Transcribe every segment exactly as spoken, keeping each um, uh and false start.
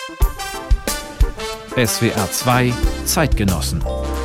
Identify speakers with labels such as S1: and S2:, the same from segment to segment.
S1: S W R zwei Zeitgenossen.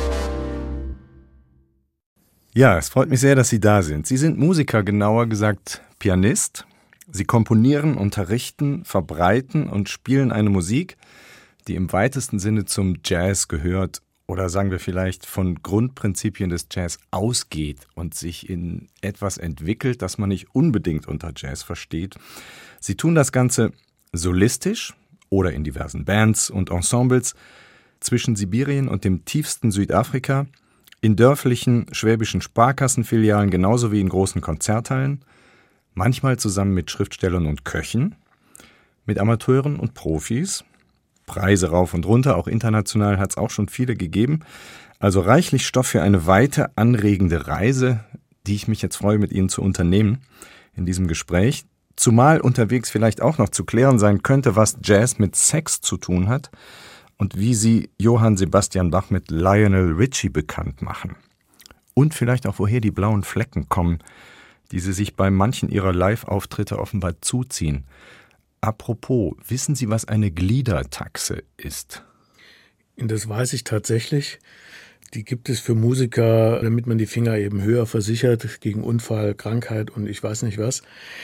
S2: Ja, es freut mich sehr, dass Sie da sind. Sie sind Musiker, genauer gesagt Pianist. Sie komponieren, unterrichten, verbreiten und spielen eine Musik, die im weitesten Sinne zum Jazz gehört oder sagen wir vielleicht von Grundprinzipien des Jazz ausgeht und sich in etwas entwickelt, das man nicht unbedingt unter Jazz versteht. Sie tun das Ganze solistisch oder in diversen Bands und Ensembles zwischen Sibirien und dem tiefsten Südafrika, in dörflichen schwäbischen Sparkassenfilialen genauso wie in großen Konzerthallen, manchmal zusammen mit Schriftstellern und Köchen, mit Amateuren und Profis, Preise rauf und runter, auch international hat es auch schon viele gegeben. Also reichlich Stoff für eine weite, anregende Reise, die ich mich jetzt freue, mit Ihnen zu unternehmen in diesem Gespräch. Zumal unterwegs vielleicht auch noch zu klären sein könnte, was Jazz mit Sex zu tun hat und wie Sie Johann Sebastian Bach mit Lionel Richie bekannt machen. Und vielleicht auch, woher die blauen Flecken kommen, die Sie sich bei manchen Ihrer Live-Auftritte offenbar zuziehen. Apropos, wissen Sie, was eine Gliedertaxe ist?
S3: Das weiß ich tatsächlich. Die gibt es für Musiker, damit man die Finger eben höher versichert gegen Unfall, Krankheit und ich weiß nicht was.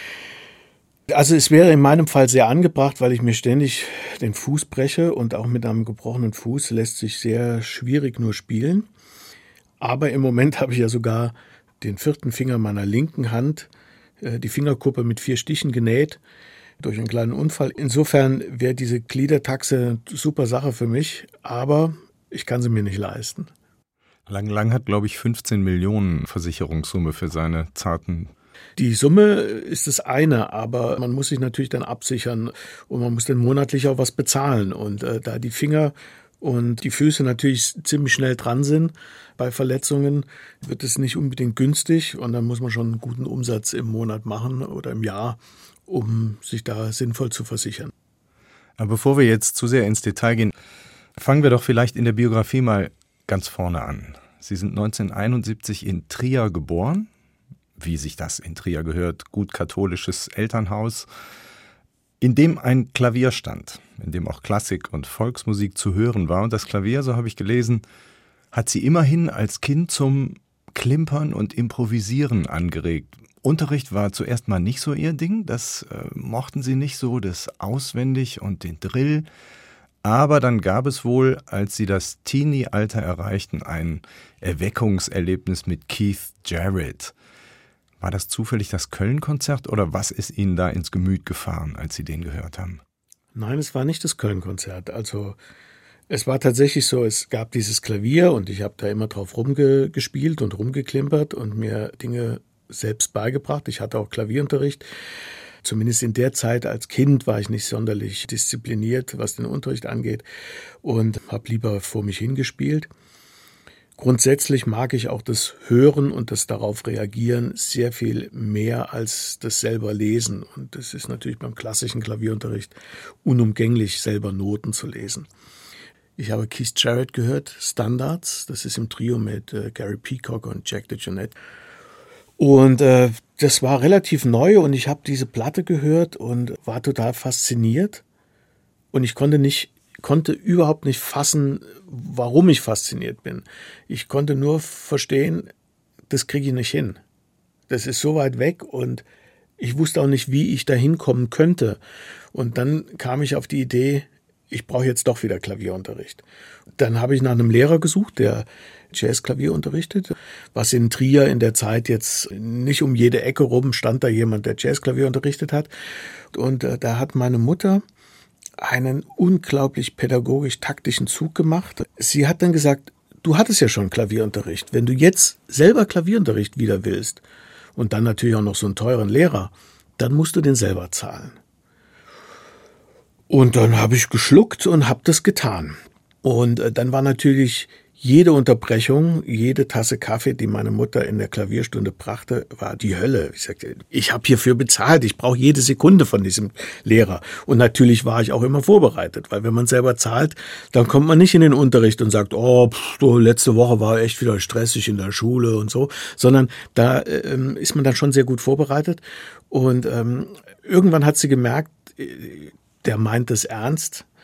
S3: Also es wäre in meinem Fall sehr angebracht, weil ich mir ständig den Fuß breche und auch mit einem gebrochenen Fuß lässt sich sehr schwierig nur spielen. Aber im Moment habe ich ja sogar den vierten Finger meiner linken Hand, die Fingerkuppe mit vier Stichen genäht, durch einen kleinen Unfall. Insofern wäre diese Gliedertaxe eine super Sache für mich, aber ich kann sie mir nicht leisten.
S2: Lang Lang hat, glaube ich, fünfzehn Millionen Versicherungssumme für seine zarten...
S3: Die Summe ist das eine, aber man muss sich natürlich dann absichern und man muss dann monatlich auch was bezahlen. Und äh, da die Finger und die Füße natürlich ziemlich schnell dran sind bei Verletzungen, wird es nicht unbedingt günstig und dann muss man schon einen guten Umsatz im Monat machen oder im Jahr, um sich da sinnvoll zu versichern.
S2: Aber bevor wir jetzt zu sehr ins Detail gehen, fangen wir doch vielleicht in der Biografie mal ganz vorne an. Sie sind neunzehnhunderteinundsiebzig in Trier geboren, wie sich das in Trier gehört, gut katholisches Elternhaus, in dem ein Klavier stand, in dem auch Klassik und Volksmusik zu hören war. Und das Klavier, so habe ich gelesen, hat sie immerhin als Kind zum Klimpern und Improvisieren angeregt. Unterricht war zuerst mal nicht so ihr Ding, das äh, mochten sie nicht so, das Auswendig und den Drill. Aber dann gab es wohl, als sie das Teenie-Alter erreichten, ein Erweckungserlebnis mit Keith Jarrett. War das zufällig das Köln-Konzert oder was ist Ihnen da ins Gemüt gefahren, als Sie den gehört haben?
S3: Nein, es war nicht das Köln-Konzert. Also es war tatsächlich so, es gab dieses Klavier und ich habe da immer drauf rumgespielt und rumgeklimpert und mir Dinge selbst beigebracht. Ich hatte auch Klavierunterricht. Zumindest in der Zeit als Kind war ich nicht sonderlich diszipliniert, was den Unterricht angeht und habe lieber vor mich hingespielt. Grundsätzlich mag ich auch das Hören und das darauf Reagieren sehr viel mehr als das selber Lesen. Und das ist natürlich beim klassischen Klavierunterricht unumgänglich, selber Noten zu lesen. Ich habe Keith Jarrett gehört, Standards. Das ist im Trio mit äh, Gary Peacock und Jack DeJohnette. Und äh, das war relativ neu und ich habe diese Platte gehört und war total fasziniert. Und ich konnte nicht konnte überhaupt nicht fassen, warum ich fasziniert bin. Ich konnte nur verstehen, das kriege ich nicht hin. Das ist so weit weg und ich wusste auch nicht, wie ich da hinkommen könnte. Und dann kam ich auf die Idee, ich brauche jetzt doch wieder Klavierunterricht. Dann habe ich nach einem Lehrer gesucht, der Jazzklavier unterrichtet. Was in Trier in der Zeit jetzt nicht um jede Ecke rum stand da jemand, der Jazzklavier unterrichtet hat. Und äh, da hat meine Mutter einen unglaublich pädagogisch-taktischen Zug gemacht. Sie hat dann gesagt, du hattest ja schon Klavierunterricht. Wenn du jetzt selber Klavierunterricht wieder willst und dann natürlich auch noch so einen teuren Lehrer, dann musst du den selber zahlen. Und dann habe ich geschluckt und habe das getan. Und dann war natürlich jede Unterbrechung, jede Tasse Kaffee, die meine Mutter in der Klavierstunde brachte, war die Hölle. Ich sagte, ich habe hierfür bezahlt, ich brauche jede Sekunde von diesem Lehrer. Und natürlich war ich auch immer vorbereitet, weil wenn man selber zahlt, dann kommt man nicht in den Unterricht und sagt, oh, pff, du, letzte Woche war echt wieder stressig in der Schule und so, sondern da ähm, ist man dann schon sehr gut vorbereitet. Und ähm, irgendwann hat sie gemerkt, der meint es ernst.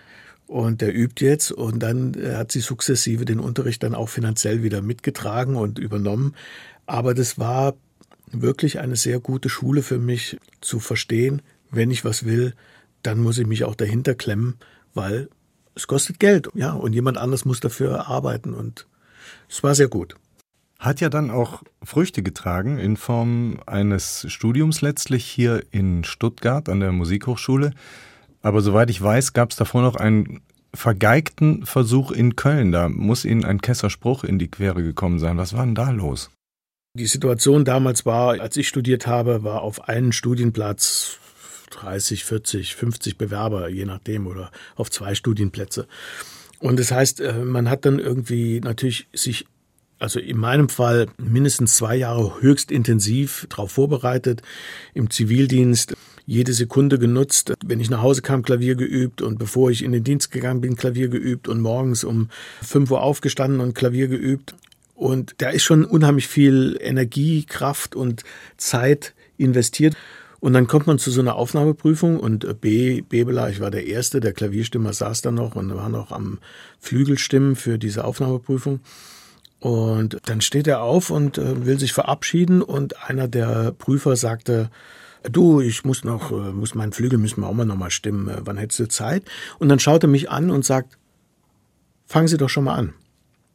S3: Und der übt jetzt und dann hat sie sukzessive den Unterricht dann auch finanziell wieder mitgetragen und übernommen. Aber das war wirklich eine sehr gute Schule für mich zu verstehen, wenn ich was will, dann muss ich mich auch dahinter klemmen, weil es kostet Geld, ja, und jemand anderes muss dafür arbeiten und es war sehr gut.
S2: Hat ja dann auch Früchte getragen in Form eines Studiums letztlich hier in Stuttgart an der Musikhochschule. Aber soweit ich weiß, gab es davor noch einen vergeigten Versuch in Köln. Da muss Ihnen ein Kesser-Spruch in die Quere gekommen sein. Was war denn da los?
S3: Die Situation damals war, als ich studiert habe, war auf einen Studienplatz dreißig, vierzig, fünfzig Bewerber, je nachdem, oder auf zwei Studienplätze. Und das heißt, man hat dann irgendwie natürlich sich, also in meinem Fall mindestens zwei Jahre höchst intensiv darauf vorbereitet, im Zivildienst jede Sekunde genutzt. Wenn ich nach Hause kam, Klavier geübt und bevor ich in den Dienst gegangen bin, Klavier geübt und morgens um fünf Uhr aufgestanden und Klavier geübt. Und da ist schon unheimlich viel Energie, Kraft und Zeit investiert. Und dann kommt man zu so einer Aufnahmeprüfung und B. Bebeler, ich war der Erste, der Klavierstimmer saß da noch und war noch am Flügelstimmen für diese Aufnahmeprüfung. Und dann steht er auf und will sich verabschieden und einer der Prüfer sagte, du, ich muss noch, muss meinen Flügel müssen wir auch mal noch mal stimmen, wann hättest du Zeit? Und dann schaut er mich an und sagt, fangen Sie doch schon mal an.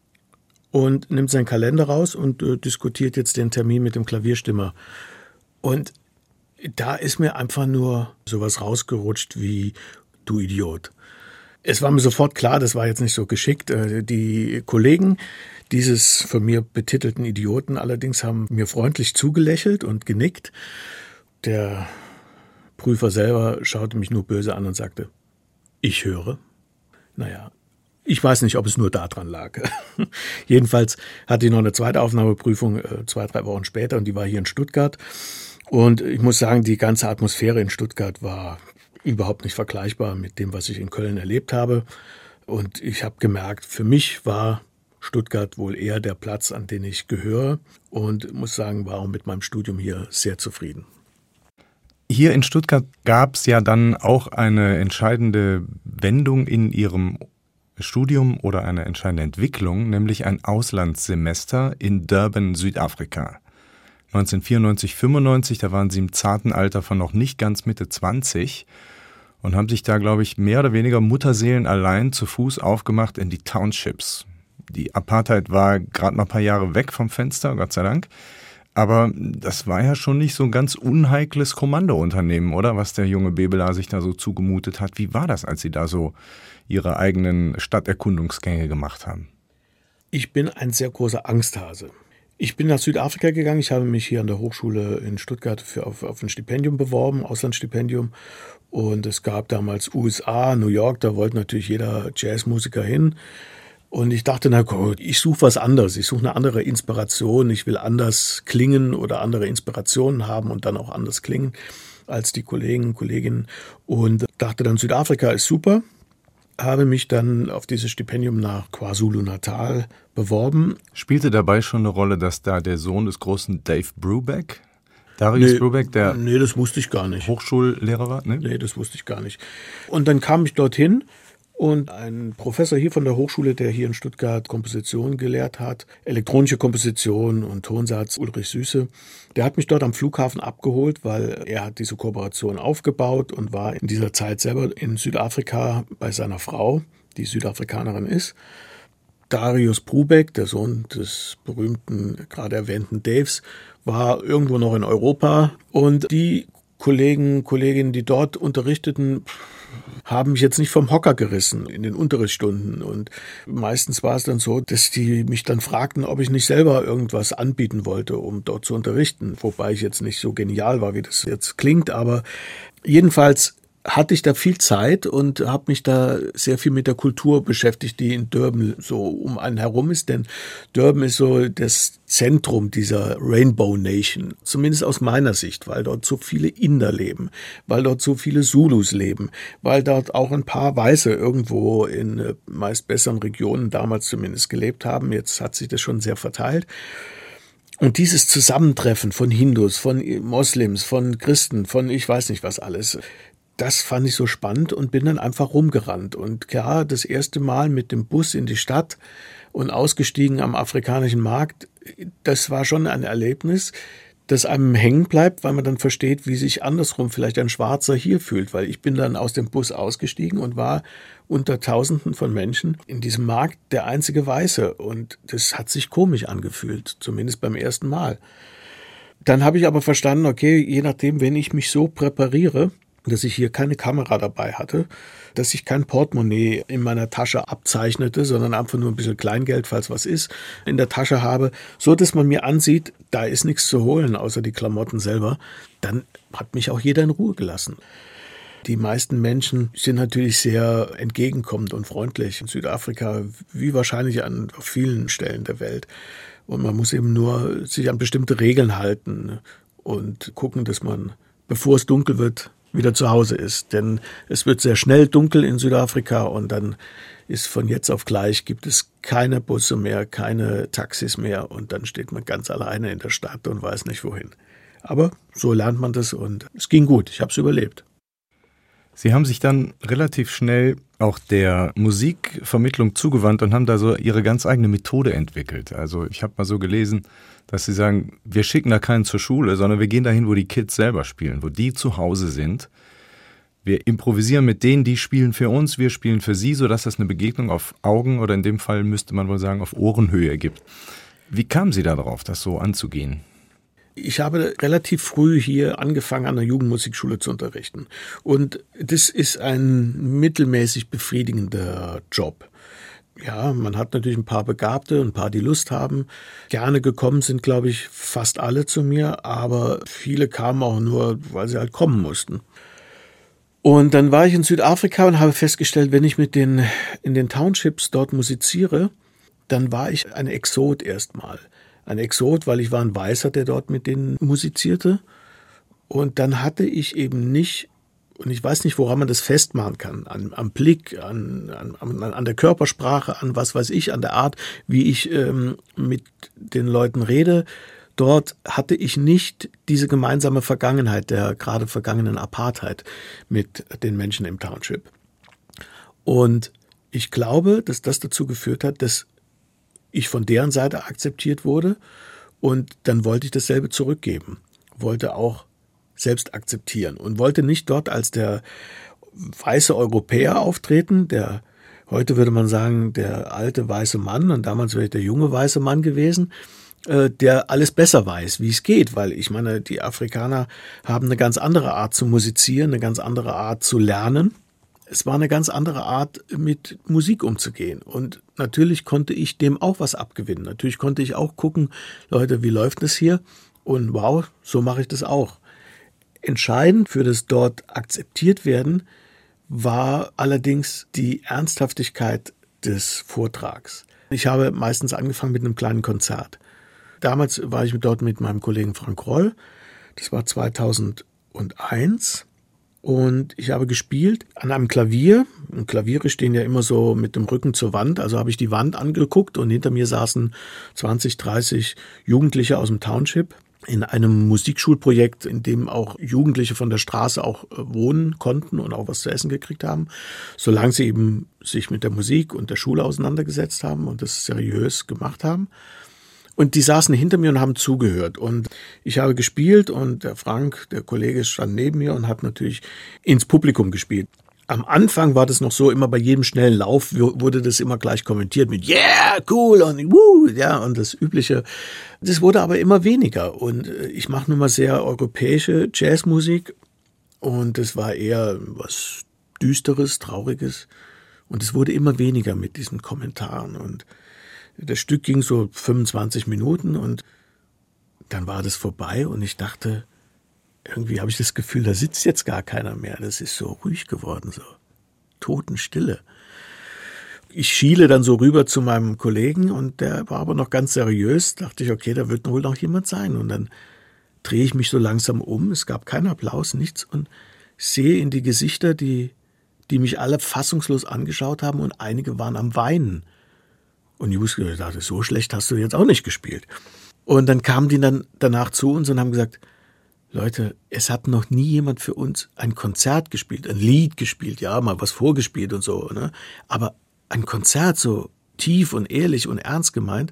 S3: Und nimmt seinen Kalender raus und äh, diskutiert jetzt den Termin mit dem Klavierstimmer. Und da ist mir einfach nur sowas rausgerutscht wie, du Idiot. Es war mir sofort klar, das war jetzt nicht so geschickt. Äh, die Kollegen dieses von mir betitelten Idioten allerdings haben mir freundlich zugelächelt und genickt. Der Prüfer selber schaute mich nur böse an und sagte, ich höre. Naja, ich weiß nicht, ob es nur daran lag. Jedenfalls hatte ich noch eine zweite Aufnahmeprüfung zwei, drei Wochen später und die war hier in Stuttgart. Und ich muss sagen, die ganze Atmosphäre in Stuttgart war überhaupt nicht vergleichbar mit dem, was ich in Köln erlebt habe. Und ich habe gemerkt, für mich war Stuttgart wohl eher der Platz, an den ich gehöre und muss sagen, war auch mit meinem Studium hier sehr zufrieden.
S2: Hier in Stuttgart gab es ja dann auch eine entscheidende Wendung in Ihrem Studium oder eine entscheidende Entwicklung, nämlich ein Auslandssemester in Durban, Südafrika. neunzehnhundertvierundneunzig, fünfundneunzig, da waren Sie im zarten Alter von noch nicht ganz Mitte zwanzig und haben sich da, glaube ich, mehr oder weniger Mutterseelen allein zu Fuß aufgemacht in die Townships. Die Apartheid war gerade mal ein paar Jahre weg vom Fenster, Gott sei Dank. Aber das war ja schon nicht so ein ganz unheikles Kommandounternehmen, oder? Was der junge Bebeler sich da so zugemutet hat. Wie war das, als Sie da so Ihre eigenen Stadterkundungsgänge gemacht haben?
S3: Ich bin ein sehr großer Angsthase. Ich bin nach Südafrika gegangen. Ich habe mich hier an der Hochschule in Stuttgart für, auf, auf ein Stipendium beworben, Auslandsstipendium. Und es gab damals U S A, New York, da wollte natürlich jeder Jazzmusiker hin. Und ich dachte, na gut, ich suche was anderes. Ich suche eine andere Inspiration. Ich will anders klingen oder andere Inspirationen haben und dann auch anders klingen als die Kollegen und Kolleginnen. Und dachte dann, Südafrika ist super. Habe mich dann auf dieses Stipendium nach KwaZulu-Natal beworben.
S2: Spielte dabei schon eine Rolle, dass da der Sohn des großen Dave Brubeck, Darius nee, Brubeck, der
S3: nee, das wusste ich gar nicht.
S2: Hochschullehrer war? Ne?
S3: Nee, das wusste ich gar nicht. Und dann kam ich dorthin. Und ein Professor hier von der Hochschule, der hier in Stuttgart Komposition gelehrt hat, elektronische Komposition und Tonsatz, Ulrich Süße, der hat mich dort am Flughafen abgeholt, weil er hat diese Kooperation aufgebaut und war in dieser Zeit selber in Südafrika bei seiner Frau, die Südafrikanerin ist. Darius Brubeck, der Sohn des berühmten, gerade erwähnten Daves, war irgendwo noch in Europa. Und die Kollegen, Kolleginnen, die dort unterrichteten, haben mich jetzt nicht vom Hocker gerissen in den Unterrichtsstunden. Und meistens war es dann so, dass die mich dann fragten, ob ich nicht selber irgendwas anbieten wollte, um dort zu unterrichten. Wobei ich jetzt nicht so genial war, wie das jetzt klingt. Aber jedenfalls hatte ich da viel Zeit und habe mich da sehr viel mit der Kultur beschäftigt, die in Durban so um einen herum ist. Denn Durban ist so das Zentrum dieser Rainbow Nation, zumindest aus meiner Sicht, weil dort so viele Inder leben, weil dort so viele Zulus leben, weil dort auch ein paar Weiße irgendwo in meist besseren Regionen damals zumindest gelebt haben. Jetzt hat sich das schon sehr verteilt. Und dieses Zusammentreffen von Hindus, von Moslems, von Christen, von ich weiß nicht was alles, das fand ich so spannend und bin dann einfach rumgerannt. Und klar, das erste Mal mit dem Bus in die Stadt und ausgestiegen am afrikanischen Markt, das war schon ein Erlebnis, das einem hängen bleibt, weil man dann versteht, wie sich andersrum vielleicht ein Schwarzer hier fühlt. Weil ich bin dann aus dem Bus ausgestiegen und war unter Tausenden von Menschen in diesem Markt der einzige Weiße. Und das hat sich komisch angefühlt, zumindest beim ersten Mal. Dann habe ich aber verstanden, okay, je nachdem, wenn ich mich so präpariere, dass ich hier keine Kamera dabei hatte, dass ich kein Portemonnaie in meiner Tasche abzeichnete, sondern einfach nur ein bisschen Kleingeld, falls was ist, in der Tasche habe, so dass man mir ansieht, da ist nichts zu holen, außer die Klamotten selber, dann hat mich auch jeder in Ruhe gelassen. Die meisten Menschen sind natürlich sehr entgegenkommend und freundlich in Südafrika, wie wahrscheinlich an vielen Stellen der Welt. Und man muss eben nur sich an bestimmte Regeln halten und gucken, dass man, bevor es dunkel wird, wieder zu Hause ist. Denn es wird sehr schnell dunkel in Südafrika und dann ist von jetzt auf gleich, gibt es keine Busse mehr, keine Taxis mehr und dann steht man ganz alleine in der Stadt und weiß nicht wohin. Aber so lernt man das und es ging gut, ich habe es überlebt.
S2: Sie haben sich dann relativ schnell auch der Musikvermittlung zugewandt und haben da so Ihre ganz eigene Methode entwickelt. Also ich habe mal so gelesen, dass Sie sagen, wir schicken da keinen zur Schule, sondern wir gehen dahin, wo die Kids selber spielen, wo die zu Hause sind. Wir improvisieren mit denen, die spielen für uns, wir spielen für sie, sodass es eine Begegnung auf Augen oder in dem Fall müsste man wohl sagen auf Ohrenhöhe gibt. Wie kamen Sie da drauf, das so anzugehen?
S3: Ich habe relativ früh hier angefangen, an der Jugendmusikschule zu unterrichten. Und das ist ein mittelmäßig befriedigender Job. Ja, man hat natürlich ein paar Begabte, ein paar, die Lust haben. Gerne gekommen sind, glaube ich, fast alle zu mir, aber viele kamen auch nur, weil sie halt kommen mussten. Und dann war ich in Südafrika und habe festgestellt, wenn ich mit den in den Townships dort musiziere, dann war ich ein Exot erstmal. Ein Exot, weil ich war ein Weißer, der dort mit denen musizierte. Und dann hatte ich eben nicht, und ich weiß nicht, woran man das festmachen kann, an, am Blick, an, an, an der Körpersprache, an was weiß ich, an der Art, wie ich ähm, mit den Leuten rede. Dort hatte ich nicht diese gemeinsame Vergangenheit der gerade vergangenen Apartheid mit den Menschen im Township. Und ich glaube, dass das dazu geführt hat, dass ich von deren Seite akzeptiert wurde und dann wollte ich dasselbe zurückgeben, wollte auch selbst akzeptieren und wollte nicht dort als der weiße Europäer auftreten, der, heute würde man sagen, der alte weiße Mann und damals wäre ich der junge weiße Mann gewesen, der alles besser weiß, wie es geht, weil ich meine, die Afrikaner haben eine ganz andere Art zu musizieren, eine ganz andere Art zu lernen. Es war eine ganz andere Art, mit Musik umzugehen. Und natürlich konnte ich dem auch was abgewinnen. Natürlich konnte ich auch gucken, Leute, wie läuft es hier? Und wow, so mache ich das auch. Entscheidend für das dort akzeptiert werden war allerdings die Ernsthaftigkeit des Vortrags. Ich habe meistens angefangen mit einem kleinen Konzert. Damals war ich dort mit meinem Kollegen Frank Roll. Das war zweitausendeins. Und ich habe gespielt an einem Klavier. Und Klaviere stehen ja immer so mit dem Rücken zur Wand. Also habe ich die Wand angeguckt und hinter mir saßen zwanzig, dreißig Jugendliche aus dem Township in einem Musikschulprojekt, in dem auch Jugendliche von der Straße auch wohnen konnten und auch was zu essen gekriegt haben, solange sie eben sich mit der Musik und der Schule auseinandergesetzt haben und das seriös gemacht haben. Und die saßen hinter mir und haben zugehört. Und ich habe gespielt und der Frank, der Kollege, stand neben mir und hat natürlich ins Publikum gespielt. Am Anfang war das noch so, immer bei jedem schnellen Lauf wurde das immer gleich kommentiert mit yeah, cool und woo, ja, und das Übliche. Das wurde aber immer weniger. Und ich mache nun mal sehr europäische Jazzmusik und das war eher was Düsteres, Trauriges. Und es wurde immer weniger mit diesen Kommentaren. Und das Stück ging so fünfundzwanzig Minuten und dann war das vorbei und ich dachte, irgendwie habe ich das Gefühl, da sitzt jetzt gar keiner mehr. Das ist so ruhig geworden, so Totenstille. Ich schiele dann so rüber zu meinem Kollegen und der war aber noch ganz seriös. Dachte ich, okay, da wird wohl noch jemand sein. Und dann drehe ich mich so langsam um. Es gab keinen Applaus, nichts und sehe in die Gesichter, die, die mich alle fassungslos angeschaut haben und einige waren am Weinen. Und ich wusste, ich dachte, so schlecht hast du jetzt auch nicht gespielt. Und dann kamen die dann danach zu uns und haben gesagt, Leute, es hat noch nie jemand für uns ein Konzert gespielt, ein Lied gespielt, ja, mal was vorgespielt und so, ne? Aber ein Konzert so tief und ehrlich und ernst gemeint.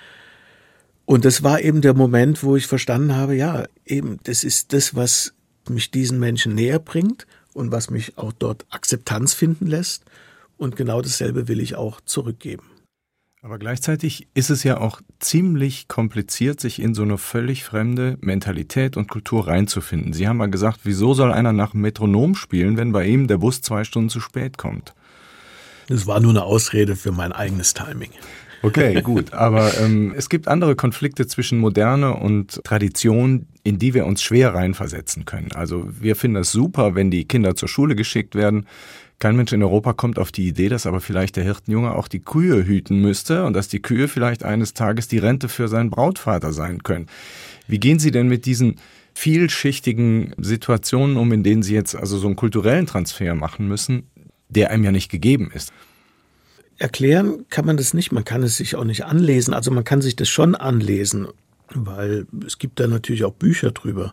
S3: Und das war eben der Moment, wo ich verstanden habe, ja, eben, das ist das, was mich diesen Menschen näher bringt und was mich auch dort Akzeptanz finden lässt. Und genau dasselbe will ich auch zurückgeben.
S2: Aber gleichzeitig ist es ja auch ziemlich kompliziert, sich in so eine völlig fremde Mentalität und Kultur reinzufinden. Sie haben mal gesagt, wieso soll einer nach dem Metronom spielen, wenn bei ihm der Bus zwei Stunden zu spät kommt?
S3: Das war nur eine Ausrede für mein eigenes Timing.
S2: Okay, gut. Aber ähm, es gibt andere Konflikte zwischen Moderne und Tradition, in die wir uns schwer reinversetzen können. Also wir finden es super, wenn die Kinder zur Schule geschickt werden. Kein Mensch in Europa kommt auf die Idee, dass aber vielleicht der Hirtenjunge auch die Kühe hüten müsste und dass die Kühe vielleicht eines Tages die Rente für seinen Brautvater sein können. Wie gehen Sie denn mit diesen vielschichtigen Situationen um, in denen Sie jetzt also so einen kulturellen Transfer machen müssen, der einem ja nicht gegeben ist?
S3: Erklären kann man das nicht, man kann es sich auch nicht anlesen. Also man kann sich das schon anlesen, weil es gibt da natürlich auch Bücher drüber.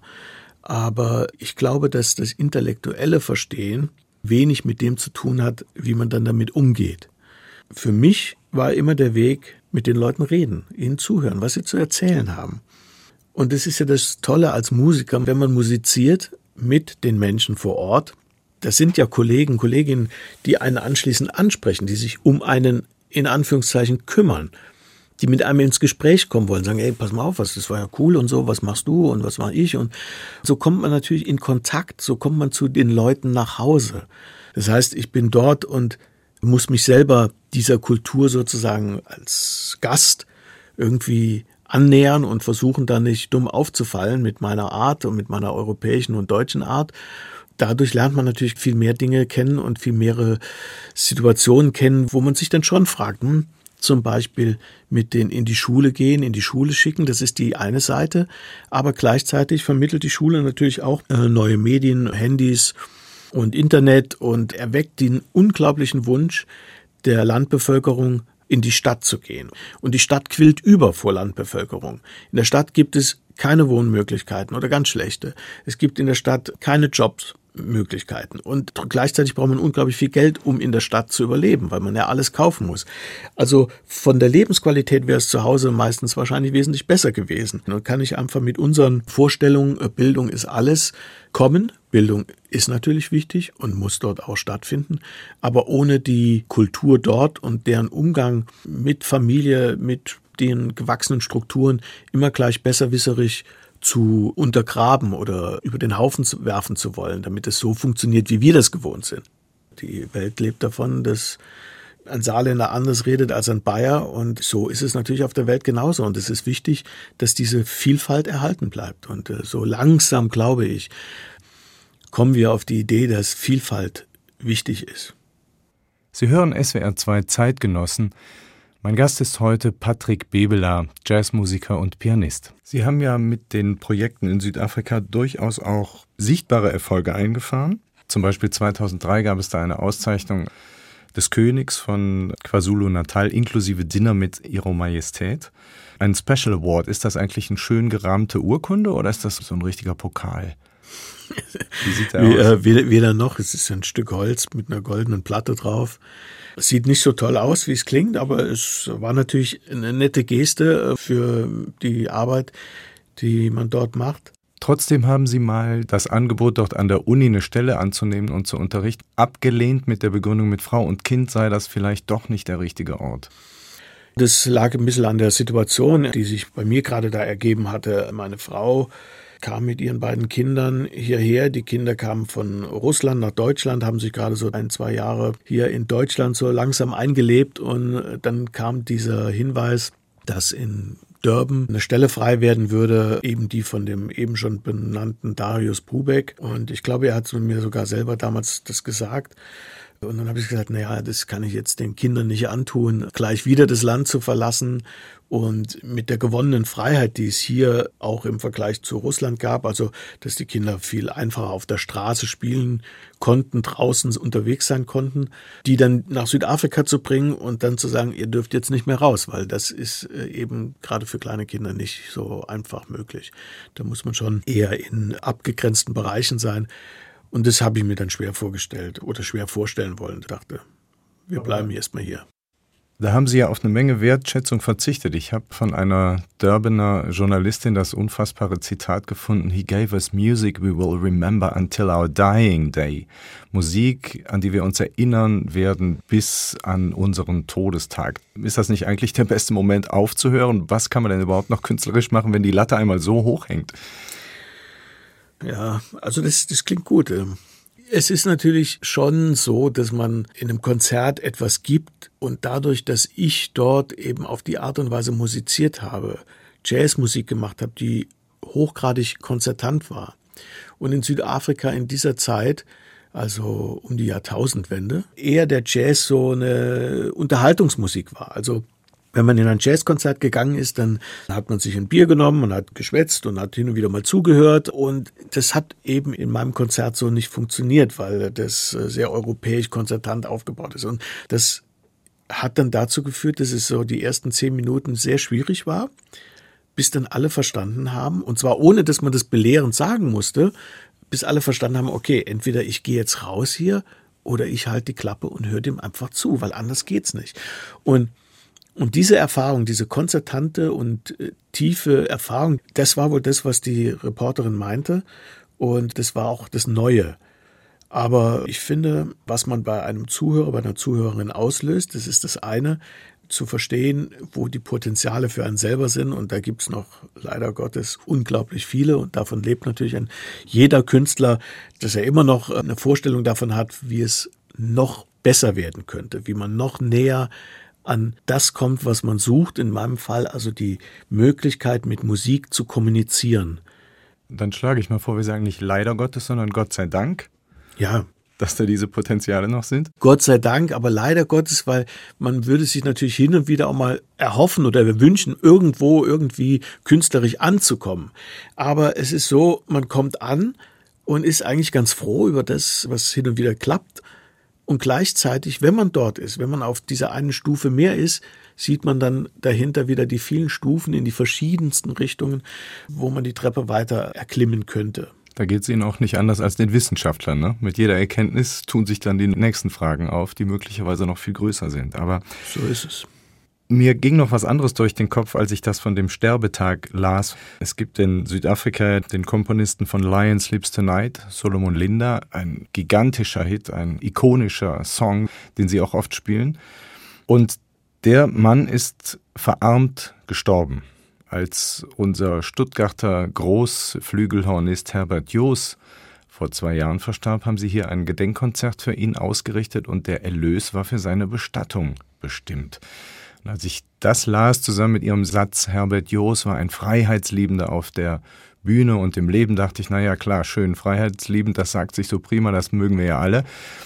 S3: Aber ich glaube, dass das intellektuelle Verstehen wenig mit dem zu tun hat, wie man dann damit umgeht. Für mich war immer der Weg, mit den Leuten reden, ihnen zuhören, was sie zu erzählen haben. Und das ist ja das Tolle als Musiker, wenn man musiziert mit den Menschen vor Ort. Das sind ja Kollegen, Kolleginnen, die einen anschließend ansprechen, die sich um einen in Anführungszeichen kümmern, die mit einem ins Gespräch kommen wollen, sagen, ey, pass mal auf, was, das war ja cool und so, was machst du und was mache ich? Und so kommt man natürlich in Kontakt, so kommt man zu den Leuten nach Hause. Das heißt, ich bin dort und muss mich selber dieser Kultur sozusagen als Gast irgendwie annähern und versuchen, da nicht dumm aufzufallen mit meiner Art und mit meiner europäischen und deutschen Art. Dadurch lernt man natürlich viel mehr Dinge kennen und viel mehrere Situationen kennen, wo man sich dann schon fragt, hm, zum Beispiel mit denen in die Schule gehen, in die Schule schicken, das ist die eine Seite. Aber gleichzeitig vermittelt die Schule natürlich auch äh, neue Medien, Handys und Internet und erweckt den unglaublichen Wunsch der Landbevölkerung, in die Stadt zu gehen. Und die Stadt quillt über vor Landbevölkerung. In der Stadt gibt es keine Wohnmöglichkeiten oder ganz schlechte. Es gibt in der Stadt keine Jobmöglichkeiten. Und gleichzeitig braucht man unglaublich viel Geld, um in der Stadt zu überleben, weil man ja alles kaufen muss. Also von der Lebensqualität wäre es zu Hause meistens wahrscheinlich wesentlich besser gewesen. Dann kann ich einfach mit unseren Vorstellungen, Bildung ist alles, kommen. Bildung ist natürlich wichtig und muss dort auch stattfinden. Aber ohne die Kultur dort und deren Umgang mit Familie, mit den gewachsenen Strukturen immer gleich besserwisserig zu untergraben oder über den Haufen zu werfen zu wollen, damit es so funktioniert, wie wir das gewohnt sind. Die Welt lebt davon, dass ein Saarländer anders redet als ein Bayer und so ist es natürlich auf der Welt genauso. Und es ist wichtig, dass diese Vielfalt erhalten bleibt. Und so langsam, glaube ich, kommen wir auf die Idee, dass Vielfalt wichtig ist.
S2: Sie hören S W R zwei Zeitgenossen. Mein Gast ist heute Patrick Bebela, Jazzmusiker und Pianist. Sie haben ja mit den Projekten in Südafrika durchaus auch sichtbare Erfolge eingefahren. Zum Beispiel zweitausenddrei gab es da eine Auszeichnung des Königs von KwaZulu-Natal inklusive Dinner mit Ihrer Majestät. Ein Special Award, ist das eigentlich eine schön gerahmte Urkunde oder ist das so ein richtiger Pokal? Wie sieht der aus?
S3: Weder, weder noch, es ist ein Stück Holz mit einer goldenen Platte drauf. Es sieht nicht so toll aus, wie es klingt, aber es war natürlich eine nette Geste für die Arbeit, die man dort macht.
S2: Trotzdem haben Sie mal das Angebot, dort an der Uni eine Stelle anzunehmen und zu unterrichten, abgelehnt mit der Begründung, mit Frau und Kind sei das vielleicht doch nicht der richtige Ort.
S3: Das lag ein bisschen an der Situation, die sich bei mir gerade da ergeben hatte. Meine Frau kam mit ihren beiden Kindern hierher. Die Kinder kamen von Russland nach Deutschland, haben sich gerade so ein, zwei Jahre hier in Deutschland so langsam eingelebt. Und dann kam dieser Hinweis, dass in Durban eine Stelle frei werden würde, eben die von dem eben schon benannten Darius Brubeck. Und ich glaube, er hat mir sogar selber damals das gesagt. Und dann habe ich gesagt, naja, das kann ich jetzt den Kindern nicht antun, gleich wieder das Land zu verlassen. Und mit der gewonnenen Freiheit, die es hier auch im Vergleich zu Russland gab, also dass die Kinder viel einfacher auf der Straße spielen konnten, draußen unterwegs sein konnten, die dann nach Südafrika zu bringen und dann zu sagen, ihr dürft jetzt nicht mehr raus, weil das ist eben gerade für kleine Kinder nicht so einfach möglich. Da muss man schon eher in abgegrenzten Bereichen sein. Und das habe ich mir dann schwer vorgestellt oder schwer vorstellen wollen. Ich dachte, wir bleiben erstmal hier.
S2: Da haben Sie ja auf eine Menge Wertschätzung verzichtet. Ich habe von einer Durbaner Journalistin das unfassbare Zitat gefunden. He gave us music we will remember until our dying day. Musik, an die wir uns erinnern werden bis an unseren Todestag. Ist das nicht eigentlich der beste Moment aufzuhören? Was kann man denn überhaupt noch künstlerisch machen, wenn die Latte einmal so hoch hängt?
S3: Ja, also das, das klingt gut. Es ist natürlich schon so, dass man in einem Konzert etwas gibt und dadurch, dass ich dort eben auf die Art und Weise musiziert habe, Jazzmusik gemacht habe, die hochgradig konzertant war. Und in Südafrika in dieser Zeit, also um die Jahrtausendwende, eher der Jazz so eine Unterhaltungsmusik war. Also wenn man in ein Jazzkonzert gegangen ist, dann hat man sich ein Bier genommen und hat geschwätzt und hat hin und wieder mal zugehört. Und das hat eben in meinem Konzert so nicht funktioniert, weil das sehr europäisch konzertant aufgebaut ist. Und das hat dann dazu geführt, dass es so die ersten zehn Minuten sehr schwierig war, bis dann alle verstanden haben. Und zwar ohne, dass man das belehrend sagen musste, bis alle verstanden haben, okay, entweder ich gehe jetzt raus hier oder ich halte die Klappe und höre dem einfach zu, weil anders geht's nicht. Und Und diese Erfahrung, diese konzertante und äh, tiefe Erfahrung, das war wohl das, was die Reporterin meinte. Und das war auch das Neue. Aber ich finde, was man bei einem Zuhörer, bei einer Zuhörerin auslöst, das ist das eine, zu verstehen, wo die Potenziale für einen selber sind. Und da gibt's noch leider Gottes unglaublich viele. Und davon lebt natürlich ein jeder Künstler, dass er immer noch eine Vorstellung davon hat, wie es noch besser werden könnte, wie man noch näher an das kommt, was man sucht, in meinem Fall also die Möglichkeit, mit Musik zu kommunizieren.
S2: Dann schlage ich mal vor, wir sagen nicht leider Gottes, sondern Gott sei Dank,
S3: ja,
S2: dass da diese Potenziale noch sind.
S3: Gott sei Dank, aber leider Gottes, weil man würde sich natürlich hin und wieder auch mal erhoffen oder wünschen, irgendwo irgendwie künstlerisch anzukommen. Aber es ist so, man kommt an und ist eigentlich ganz froh über das, was hin und wieder klappt. Und gleichzeitig, wenn man dort ist, wenn man auf dieser einen Stufe mehr ist, sieht man dann dahinter wieder die vielen Stufen in die verschiedensten Richtungen, wo man die Treppe weiter erklimmen könnte.
S2: Da geht es Ihnen auch nicht anders als den Wissenschaftlern, ne? Mit jeder Erkenntnis tun sich dann die nächsten Fragen auf, die möglicherweise noch viel größer sind. Aber
S3: so ist es.
S2: Mir ging noch was anderes durch den Kopf, als ich das von dem Sterbetag las. Es gibt in Südafrika den Komponisten von Lion Sleeps Tonight, Solomon Linda, ein gigantischer Hit, ein ikonischer Song, den sie auch oft spielen. Und der Mann ist verarmt gestorben. Als unser Stuttgarter Großflügelhornist Herbert Joos vor zwei Jahren verstarb, haben sie hier ein Gedenkkonzert für ihn ausgerichtet und der Erlös war für seine Bestattung bestimmt. Und als ich das las, zusammen mit ihrem Satz, Herbert Joos war ein Freiheitsliebender auf der Bühne und im Leben, dachte ich, naja klar, schön, freiheitsliebend, das sagt sich so prima, das mögen wir ja alle.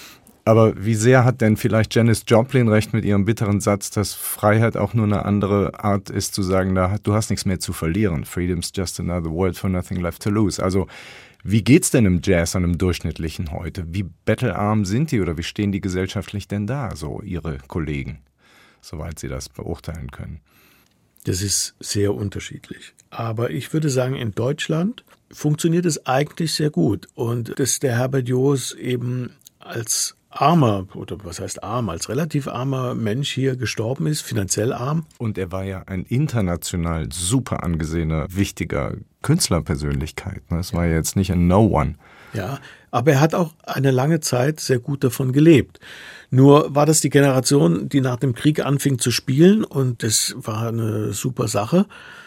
S2: Aber wie sehr hat denn vielleicht Janis Joplin recht mit ihrem bitteren Satz, dass Freiheit auch nur eine andere Art ist zu sagen, da, du hast nichts mehr zu verlieren. Freedom's just another word for nothing left to lose. Also wie geht's denn im Jazz an einem Durchschnittlichen heute? Wie bettelarm sind die oder wie stehen die gesellschaftlich denn da, so ihre Kollegen, soweit Sie das beurteilen können?
S3: Das ist sehr unterschiedlich. Aber ich würde sagen, in Deutschland funktioniert es eigentlich sehr gut. Und dass der Herbert Joos eben als armer, oder was heißt arm, als relativ armer Mensch hier gestorben ist, finanziell arm.
S2: Und er war ja ein international super angesehener, wichtiger Künstlerpersönlichkeit. Es war ja jetzt nicht ein No-One.
S3: Ja, aber er hat auch eine lange Zeit sehr gut davon gelebt. Nur war das die Generation, die nach dem Krieg anfing zu spielen und das war eine super Sache.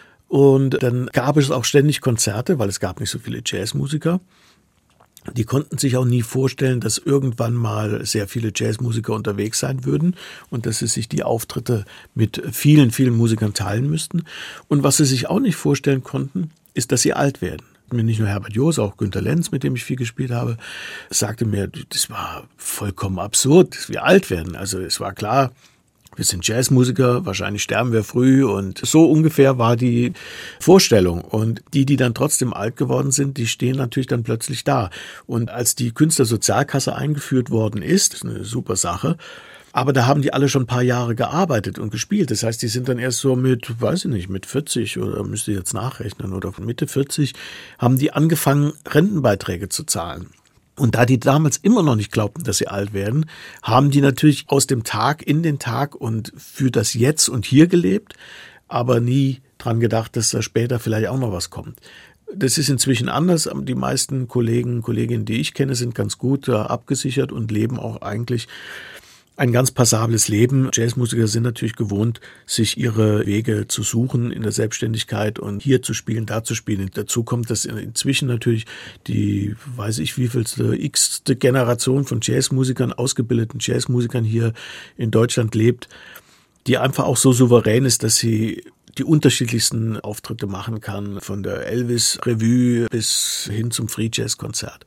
S3: Und dann gab es auch ständig Konzerte, weil es gab nicht so viele Jazzmusiker. Die konnten sich auch nie vorstellen, dass irgendwann mal sehr viele Jazzmusiker unterwegs sein würden und dass sie sich die Auftritte mit vielen, vielen Musikern teilen müssten. Und was sie sich auch nicht vorstellen konnten, ist, dass sie alt werden. Mir nicht nur Herbert Joos, auch Günter Lenz, mit dem ich viel gespielt habe, sagte mir, das war vollkommen absurd, dass wir alt werden. Also es war klar, wir sind Jazzmusiker, wahrscheinlich sterben wir früh und so ungefähr war die Vorstellung. Und die, die dann trotzdem alt geworden sind, die stehen natürlich dann plötzlich da. Und als die Künstlersozialkasse eingeführt worden ist, das ist eine super Sache, aber da haben die alle schon ein paar Jahre gearbeitet und gespielt. Das heißt, die sind dann erst so mit, weiß ich nicht, mit vierzig oder müsst ihr jetzt nachrechnen oder Mitte vierzig, haben die angefangen, Rentenbeiträge zu zahlen. Und da die damals immer noch nicht glaubten, dass sie alt werden, haben die natürlich aus dem Tag in den Tag und für das Jetzt und Hier gelebt, aber nie dran gedacht, dass da später vielleicht auch noch was kommt. Das ist inzwischen anders. Die meisten Kollegen, Kolleginnen, die ich kenne, sind ganz gut da abgesichert und leben auch eigentlich ein ganz passables Leben. Jazzmusiker sind natürlich gewohnt, sich ihre Wege zu suchen in der Selbstständigkeit und hier zu spielen, da zu spielen. Dazu kommt, dass inzwischen natürlich die, weiß ich wievielste, x-te Generation von Jazzmusikern, ausgebildeten Jazzmusikern hier in Deutschland lebt, die einfach auch so souverän ist, dass sie die unterschiedlichsten Auftritte machen kann, von der Elvis-Revue bis hin zum Free-Jazz-Konzert.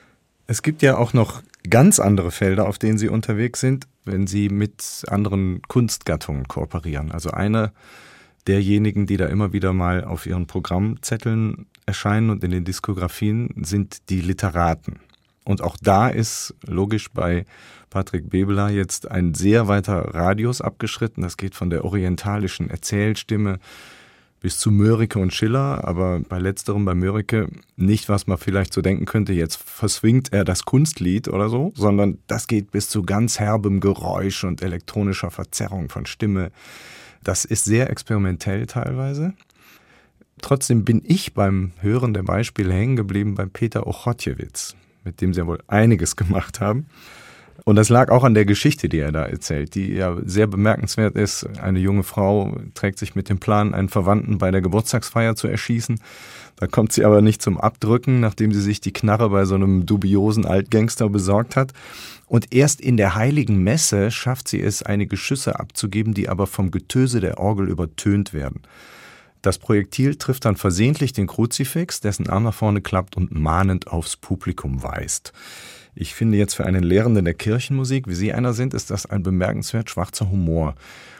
S2: Es gibt ja auch noch ganz andere Felder, auf denen Sie unterwegs sind, wenn Sie mit anderen Kunstgattungen kooperieren. Also einer derjenigen, die da immer wieder mal auf ihren Programmzetteln erscheinen und in den Diskografien, sind die Literaten. Und auch da ist logisch bei Patrick Bebeler jetzt ein sehr weiter Radius abgeschritten. Das geht von der orientalischen Erzählstimme bis zu Mörike und Schiller, aber bei letzterem, bei Mörike, nicht, was man vielleicht so denken könnte, jetzt verswingt er das Kunstlied oder so, sondern das geht bis zu ganz herbem Geräusch und elektronischer Verzerrung von Stimme. Das ist sehr experimentell teilweise. Trotzdem bin ich beim Hören der Beispiele hängen geblieben bei Peter Ochotjewicz, mit dem sie ja wohl einiges gemacht haben. Und das lag auch an der Geschichte, die er da erzählt, die ja sehr bemerkenswert ist. Eine junge Frau trägt sich mit dem Plan, einen Verwandten bei der Geburtstagsfeier zu erschießen. Da kommt sie aber nicht zum Abdrücken, nachdem sie sich die Knarre bei so einem dubiosen Altgangster besorgt hat. Und erst in der heiligen Messe schafft sie es, einige Schüsse abzugeben, die aber vom Getöse der Orgel übertönt werden. Das Projektil trifft dann versehentlich den Kruzifix, dessen Arm nach vorne klappt und mahnend aufs Publikum weist. Ich finde jetzt für einen Lehrenden der Kirchenmusik, wie Sie einer sind, ist das ein bemerkenswert schwarzer Humor.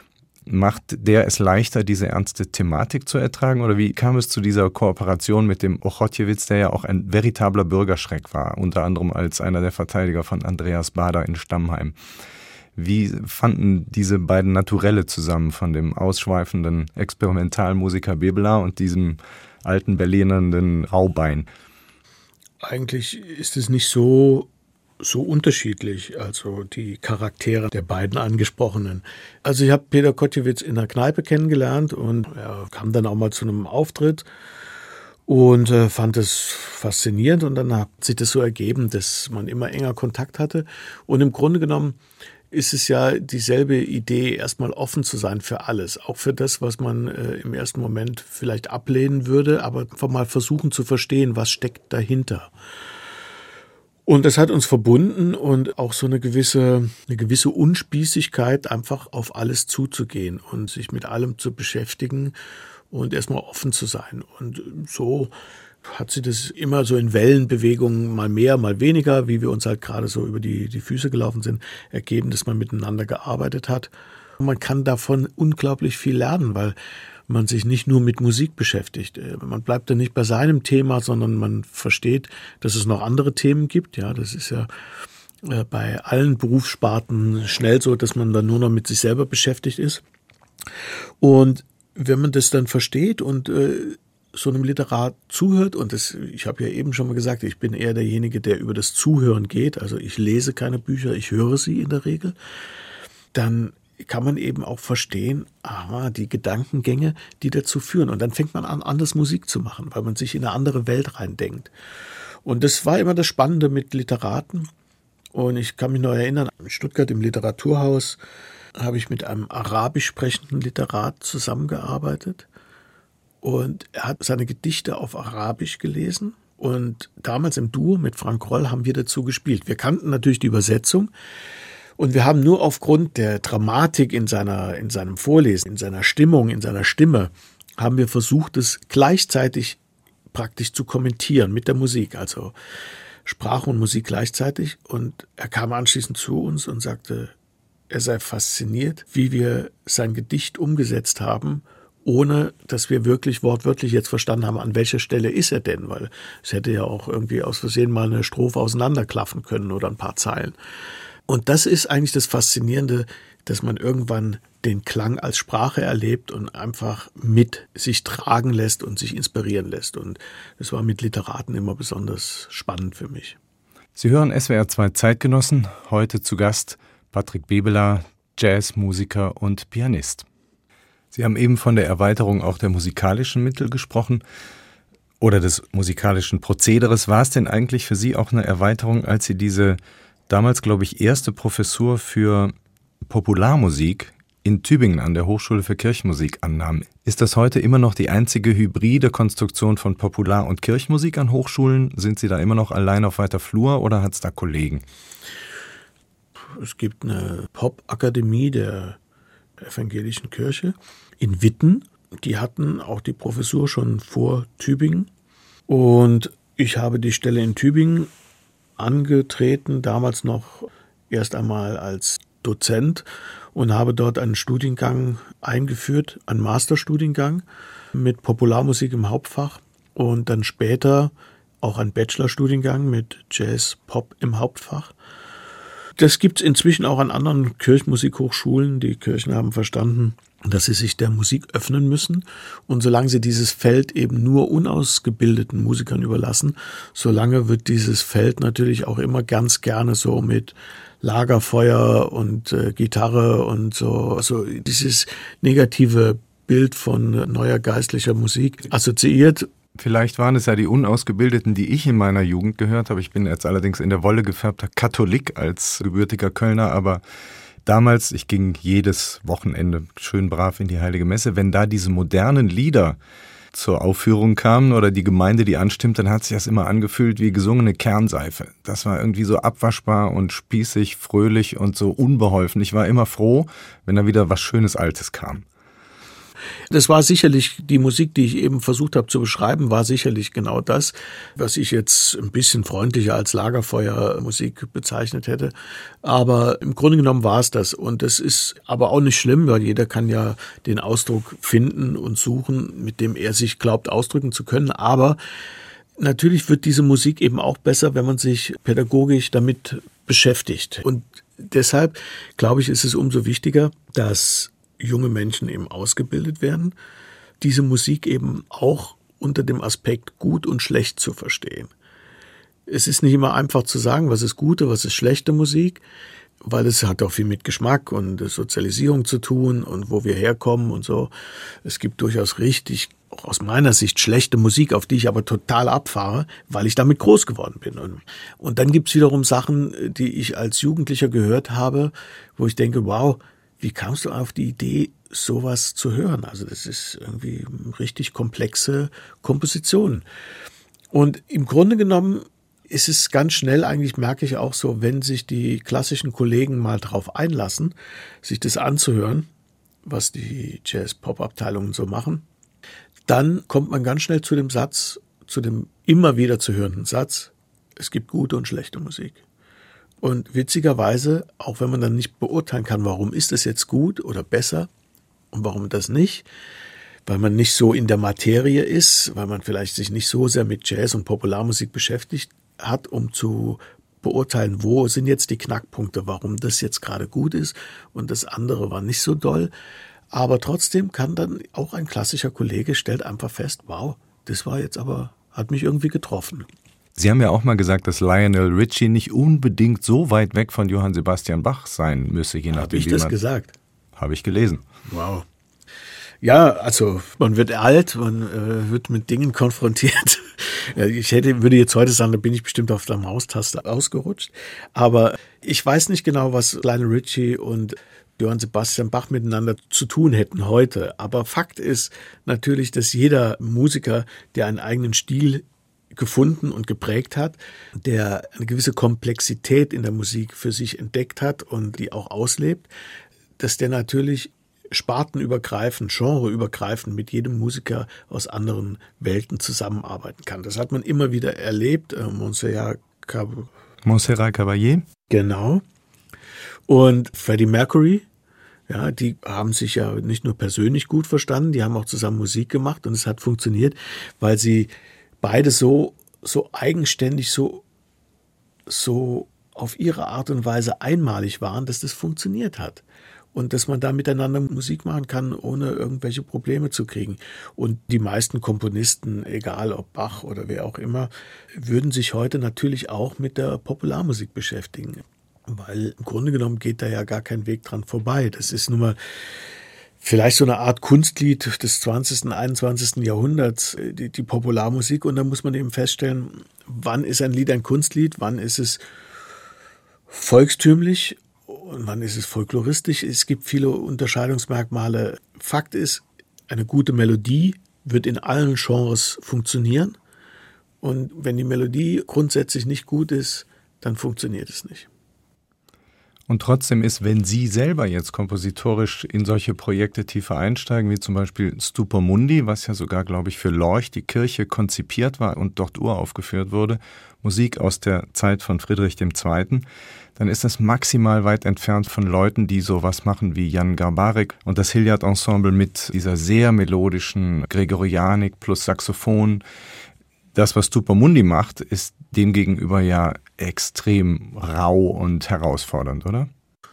S2: Macht der es leichter, diese ernste Thematik zu ertragen? Oder wie kam es zu dieser Kooperation mit dem Ochotjewicz, der ja auch ein veritabler Bürgerschreck war, unter anderem als einer der Verteidiger von Andreas Baader in Stammheim? Wie fanden diese beiden Naturelle zusammen, von dem ausschweifenden Experimentalmusiker Bebeler und diesem alten berlinernden Raubein?
S3: Eigentlich ist es nicht so so unterschiedlich, also die Charaktere der beiden Angesprochenen. Also ich habe Peter Ochotjewicz in der Kneipe kennengelernt und er kam dann auch mal zu einem Auftritt und äh, fand es faszinierend und dann hat sich das so ergeben, dass man immer enger Kontakt hatte und im Grunde genommen ist es ja dieselbe Idee, erstmal offen zu sein für alles, auch für das, was man äh, im ersten Moment vielleicht ablehnen würde, aber einfach mal versuchen zu verstehen, was steckt dahinter. Und das hat uns verbunden und auch so eine gewisse, eine gewisse Unspießigkeit, einfach auf alles zuzugehen und sich mit allem zu beschäftigen und erstmal offen zu sein. Und so hat sie das immer so in Wellenbewegungen, mal mehr, mal weniger, wie wir uns halt gerade so über die, die Füße gelaufen sind, ergeben, dass man miteinander gearbeitet hat. Und man kann davon unglaublich viel lernen, weil man sich nicht nur mit Musik beschäftigt. Man bleibt dann nicht bei seinem Thema, sondern man versteht, dass es noch andere Themen gibt. Ja, das ist ja bei allen Berufssparten schnell so, dass man dann nur noch mit sich selber beschäftigt ist. Und wenn man das dann versteht und äh, so einem Literat zuhört, und das, ich habe ja eben schon mal gesagt, ich bin eher derjenige, der über das Zuhören geht, also ich lese keine Bücher, ich höre sie in der Regel, dann kann man eben auch verstehen, aha, die Gedankengänge, die dazu führen. Und dann fängt man an, anders Musik zu machen, weil man sich in eine andere Welt reindenkt. Und das war immer das Spannende mit Literaten. Und ich kann mich noch erinnern, in Stuttgart im Literaturhaus habe ich mit einem arabisch sprechenden Literat zusammengearbeitet. Und er hat seine Gedichte auf Arabisch gelesen. Und damals im Duo mit Frank Roll haben wir dazu gespielt. Wir kannten natürlich die Übersetzung. Und wir haben nur aufgrund der Dramatik in seiner, in seinem Vorlesen, in seiner Stimmung, in seiner Stimme, haben wir versucht, es gleichzeitig praktisch zu kommentieren mit der Musik, also Sprache und Musik gleichzeitig. Und er kam anschließend zu uns und sagte, er sei fasziniert, wie wir sein Gedicht umgesetzt haben, ohne dass wir wirklich wortwörtlich jetzt verstanden haben, an welcher Stelle ist er denn, weil es hätte ja auch irgendwie aus Versehen mal eine Strophe auseinanderklaffen können oder ein paar Zeilen. Und das ist eigentlich das Faszinierende, dass man irgendwann den Klang als Sprache erlebt und einfach mit sich tragen lässt und sich inspirieren lässt. Und das war mit Literaten immer besonders spannend für mich.
S2: Sie hören S W R zwei Zeitgenossen, heute zu Gast Patrick Bebeler, Jazzmusiker und Pianist. Sie haben eben von der Erweiterung auch der musikalischen Mittel gesprochen oder des musikalischen Prozederes. War es denn eigentlich für Sie auch eine Erweiterung, als Sie diese damals, glaube ich, erste Professur für Popularmusik in Tübingen an der Hochschule für Kirchenmusik annahmen? Ist das heute immer noch die einzige hybride Konstruktion von Popular- und Kirchenmusik an Hochschulen? Sind Sie da immer noch allein auf weiter Flur oder hat es da Kollegen?
S3: Es gibt eine Popakademie der evangelischen Kirche in Witten. Die hatten auch die Professur schon vor Tübingen. Und ich habe die Stelle in Tübingen angetreten, damals noch erst einmal als Dozent und habe dort einen Studiengang eingeführt, einen Masterstudiengang mit Popularmusik im Hauptfach und dann später auch einen Bachelorstudiengang mit Jazz, Pop im Hauptfach. Das gibt es inzwischen auch an anderen Kirchenmusikhochschulen. Die Kirchen haben verstanden, dass sie sich der Musik öffnen müssen. Und solange sie dieses Feld eben nur unausgebildeten Musikern überlassen, solange wird dieses Feld natürlich auch immer ganz gerne so mit Lagerfeuer und äh, Gitarre und so, also dieses negative Bild von neuer geistlicher Musik assoziiert.
S2: Vielleicht waren es ja die Unausgebildeten, die ich in meiner Jugend gehört habe. Ich bin jetzt allerdings in der Wolle gefärbter Katholik als gebürtiger Kölner, aber damals, ich ging jedes Wochenende schön brav in die Heilige Messe, wenn da diese modernen Lieder zur Aufführung kamen oder die Gemeinde die anstimmt, dann hat sich das immer angefühlt wie gesungene Kernseife. Das war irgendwie so abwaschbar und spießig, fröhlich und so unbeholfen. Ich war immer froh, wenn da wieder was Schönes Altes kam.
S3: Das war sicherlich, die Musik, die ich eben versucht habe zu beschreiben, war sicherlich genau das, was ich jetzt ein bisschen freundlicher als Lagerfeuermusik bezeichnet hätte. Aber im Grunde genommen war es das. Und das ist aber auch nicht schlimm, weil jeder kann ja den Ausdruck finden und suchen, mit dem er sich glaubt ausdrücken zu können. Aber natürlich wird diese Musik eben auch besser, wenn man sich pädagogisch damit beschäftigt. Und deshalb, glaube ich, ist es umso wichtiger, dass junge Menschen eben ausgebildet werden, diese Musik eben auch unter dem Aspekt gut und schlecht zu verstehen. Es ist nicht immer einfach zu sagen, was ist gute, was ist schlechte Musik, weil es hat auch viel mit Geschmack und Sozialisierung zu tun und wo wir herkommen und so. Es gibt durchaus richtig, auch aus meiner Sicht, schlechte Musik, auf die ich aber total abfahre, weil ich damit groß geworden bin. Und, und dann gibt es wiederum Sachen, die ich als Jugendlicher gehört habe, wo ich denke, wow, wie kamst du auf die Idee, sowas zu hören? Also das ist irgendwie richtig komplexe Komposition. Und im Grunde genommen ist es ganz schnell, eigentlich merke ich auch so, wenn sich die klassischen Kollegen mal drauf einlassen, sich das anzuhören, was die Jazz-Pop-Abteilungen so machen, dann kommt man ganz schnell zu dem Satz, zu dem immer wieder zu hörenden Satz, es gibt gute und schlechte Musik. Und witzigerweise, auch wenn man dann nicht beurteilen kann, warum ist es jetzt gut oder besser und warum das nicht, weil man nicht so in der Materie ist, weil man vielleicht sich nicht so sehr mit Jazz und Popularmusik beschäftigt hat, um zu beurteilen, wo sind jetzt die Knackpunkte, warum das jetzt gerade gut ist und das andere war nicht so doll. Aber trotzdem kann dann auch ein klassischer Kollege stellt einfach fest, wow, das war jetzt aber, hat mich irgendwie getroffen.
S2: Sie haben ja auch mal gesagt, dass Lionel Richie nicht unbedingt so weit weg von Johann Sebastian Bach sein müsse, je nachdem.
S3: Habe ich das gesagt?
S2: Habe ich gelesen.
S3: Wow. Ja, also man wird alt, man äh, wird mit Dingen konfrontiert. Ich hätte, würde jetzt heute sagen, da bin ich bestimmt auf der Maustaste ausgerutscht. Aber ich weiß nicht genau, was Lionel Richie und Johann Sebastian Bach miteinander zu tun hätten heute. Aber Fakt ist natürlich, dass jeder Musiker, der einen eigenen Stil gefunden und geprägt hat, der eine gewisse Komplexität in der Musik für sich entdeckt hat und die auch auslebt, dass der natürlich spartenübergreifend, genreübergreifend mit jedem Musiker aus anderen Welten zusammenarbeiten kann. Das hat man immer wieder erlebt. Äh, Montserrat Cab-
S2: Montserrat Caballé.
S3: Genau. Und Freddie Mercury. Ja, die haben sich ja nicht nur persönlich gut verstanden, die haben auch zusammen Musik gemacht und es hat funktioniert, weil sie beide so, so eigenständig, so, so auf ihre Art und Weise einmalig waren, dass das funktioniert hat. Und dass man da miteinander Musik machen kann, ohne irgendwelche Probleme zu kriegen. Und die meisten Komponisten, egal ob Bach oder wer auch immer, würden sich heute natürlich auch mit der Popularmusik beschäftigen. Weil im Grunde genommen geht da ja gar kein Weg dran vorbei. Das ist nun mal vielleicht so eine Art Kunstlied des zwanzigsten, einundzwanzigsten Jahrhunderts, die, die Popularmusik. Und da muss man eben feststellen, wann ist ein Lied ein Kunstlied, wann ist es volkstümlich und wann ist es folkloristisch. Es gibt viele Unterscheidungsmerkmale. Fakt ist, eine gute Melodie wird in allen Genres funktionieren. Und wenn die Melodie grundsätzlich nicht gut ist, dann funktioniert es nicht.
S2: Und trotzdem ist, wenn Sie selber jetzt kompositorisch in solche Projekte tiefer einsteigen, wie zum Beispiel Stupor Mundi, was ja sogar, glaube ich, für Lorch, die Kirche, konzipiert war und dort uraufgeführt wurde, Musik aus der Zeit von Friedrich der Zweite., dann ist das maximal weit entfernt von Leuten, die sowas machen wie Jan Garbarek und das Hilliard Ensemble mit dieser sehr melodischen Gregorianik plus Saxophon. Das, was Stupor Mundi macht, ist demgegenüber ja extrem rau und herausfordernd, oder?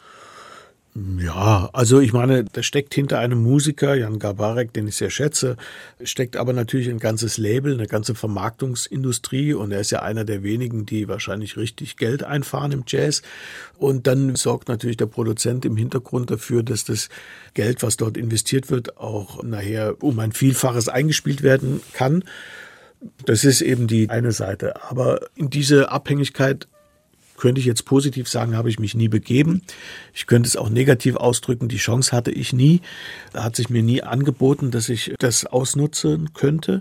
S3: Ja, also ich meine, da steckt hinter einem Musiker, Jan Garbarek, den ich sehr schätze, steckt aber natürlich ein ganzes Label, eine ganze Vermarktungsindustrie und er ist ja einer der wenigen, die wahrscheinlich richtig Geld einfahren im Jazz. Und dann sorgt natürlich der Produzent im Hintergrund dafür, dass das Geld, was dort investiert wird, auch nachher um ein Vielfaches eingespielt werden kann. Das ist eben die eine Seite. Aber in diese Abhängigkeit könnte ich jetzt positiv sagen, habe ich mich nie begeben. Ich könnte es auch negativ ausdrücken, die Chance hatte ich nie. Da hat sich mir nie angeboten, dass ich das ausnutzen könnte.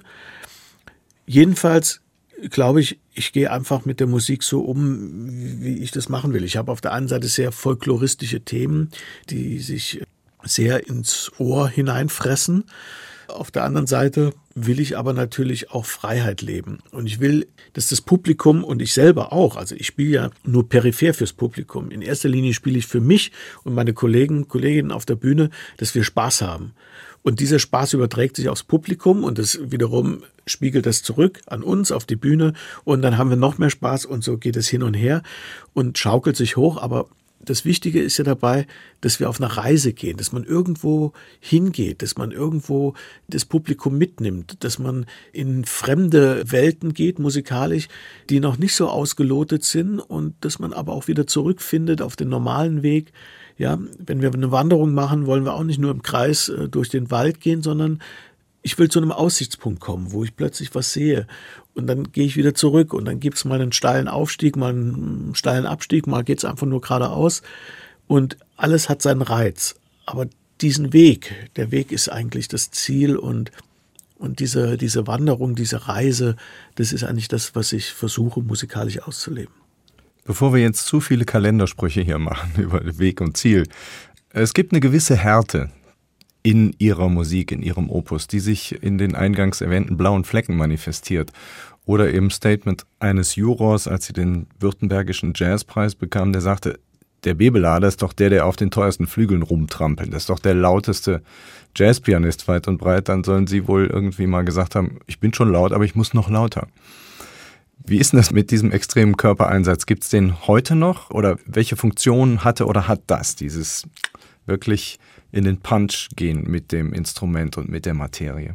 S3: Jedenfalls glaube ich, ich gehe einfach mit der Musik so um, wie ich das machen will. Ich habe auf der einen Seite sehr folkloristische Themen, die sich sehr ins Ohr hineinfressen. Auf der anderen Seite will ich aber natürlich auch Freiheit leben. Und ich will, dass das Publikum und ich selber auch, also ich spiele ja nur peripher fürs Publikum. In erster Linie spiele ich für mich und meine Kollegen, Kolleginnen auf der Bühne, dass wir Spaß haben. Und dieser Spaß überträgt sich aufs Publikum und das wiederum spiegelt das zurück an uns auf die Bühne. Und dann haben wir noch mehr Spaß und so geht es hin und her und schaukelt sich hoch, aber das Wichtige ist ja dabei, dass wir auf eine Reise gehen, dass man irgendwo hingeht, dass man irgendwo das Publikum mitnimmt, dass man in fremde Welten geht, musikalisch, die noch nicht so ausgelotet sind und dass man aber auch wieder zurückfindet auf den normalen Weg. Ja, wenn wir eine Wanderung machen, wollen wir auch nicht nur im Kreis äh, durch den Wald gehen, sondern ich will zu einem Aussichtspunkt kommen, wo ich plötzlich was sehe. Und dann gehe ich wieder zurück und dann gibt es mal einen steilen Aufstieg, mal einen steilen Abstieg, mal geht es einfach nur geradeaus. Und alles hat seinen Reiz. Aber diesen Weg, der Weg ist eigentlich das Ziel und, und diese, diese Wanderung, diese Reise, das ist eigentlich das, was ich versuche, musikalisch auszuleben.
S2: Bevor wir jetzt zu viele Kalendersprüche hier machen über Weg und Ziel, es gibt eine gewisse Härte in ihrer Musik, in ihrem Opus, die sich in den eingangs erwähnten blauen Flecken manifestiert. Oder im Statement eines Jurors, als sie den Württembergischen Jazzpreis bekam, der sagte, der Bebelader ist doch der, der auf den teuersten Flügeln rumtrampelt. Das ist doch der lauteste Jazzpianist weit und breit. Dann sollen sie wohl irgendwie mal gesagt haben, ich bin schon laut, aber ich muss noch lauter. Wie ist denn das mit diesem extremen Körpereinsatz? Gibt es den heute noch? Oder welche Funktion hatte oder hat das, dieses wirklich in den Punch gehen mit dem Instrument und mit der Materie?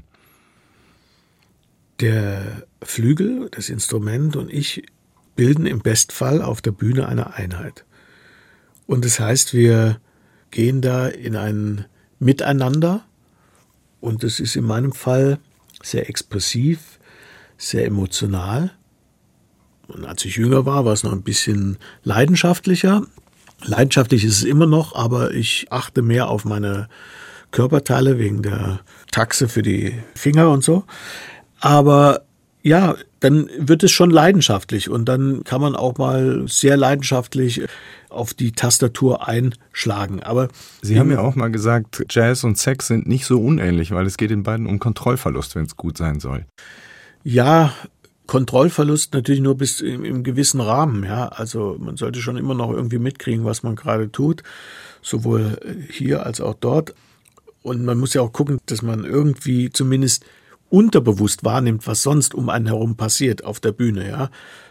S3: Der Flügel, das Instrument und ich bilden im Bestfall auf der Bühne eine Einheit. Und das heißt, wir gehen da in ein Miteinander und das ist in meinem Fall sehr expressiv, sehr emotional. Und als ich jünger war, war es noch ein bisschen leidenschaftlicher. Leidenschaftlich ist es immer noch, aber ich achte mehr auf meine Körperteile wegen der Taxe für die Finger und so. Aber Ja, dann wird es schon leidenschaftlich und dann kann man auch mal sehr leidenschaftlich auf die Tastatur einschlagen. Aber
S2: Sie haben ja auch mal gesagt, Jazz und Sex sind nicht so unähnlich, weil es geht in beiden um Kontrollverlust, wenn es gut sein soll.
S3: Ja, Kontrollverlust natürlich nur bis im, im gewissen Rahmen. Ja, also man sollte schon immer noch irgendwie mitkriegen, was man gerade tut, sowohl hier als auch dort. Und man muss ja auch gucken, dass man irgendwie zumindest unterbewusst wahrnimmt, was sonst um einen herum passiert auf der Bühne, ja.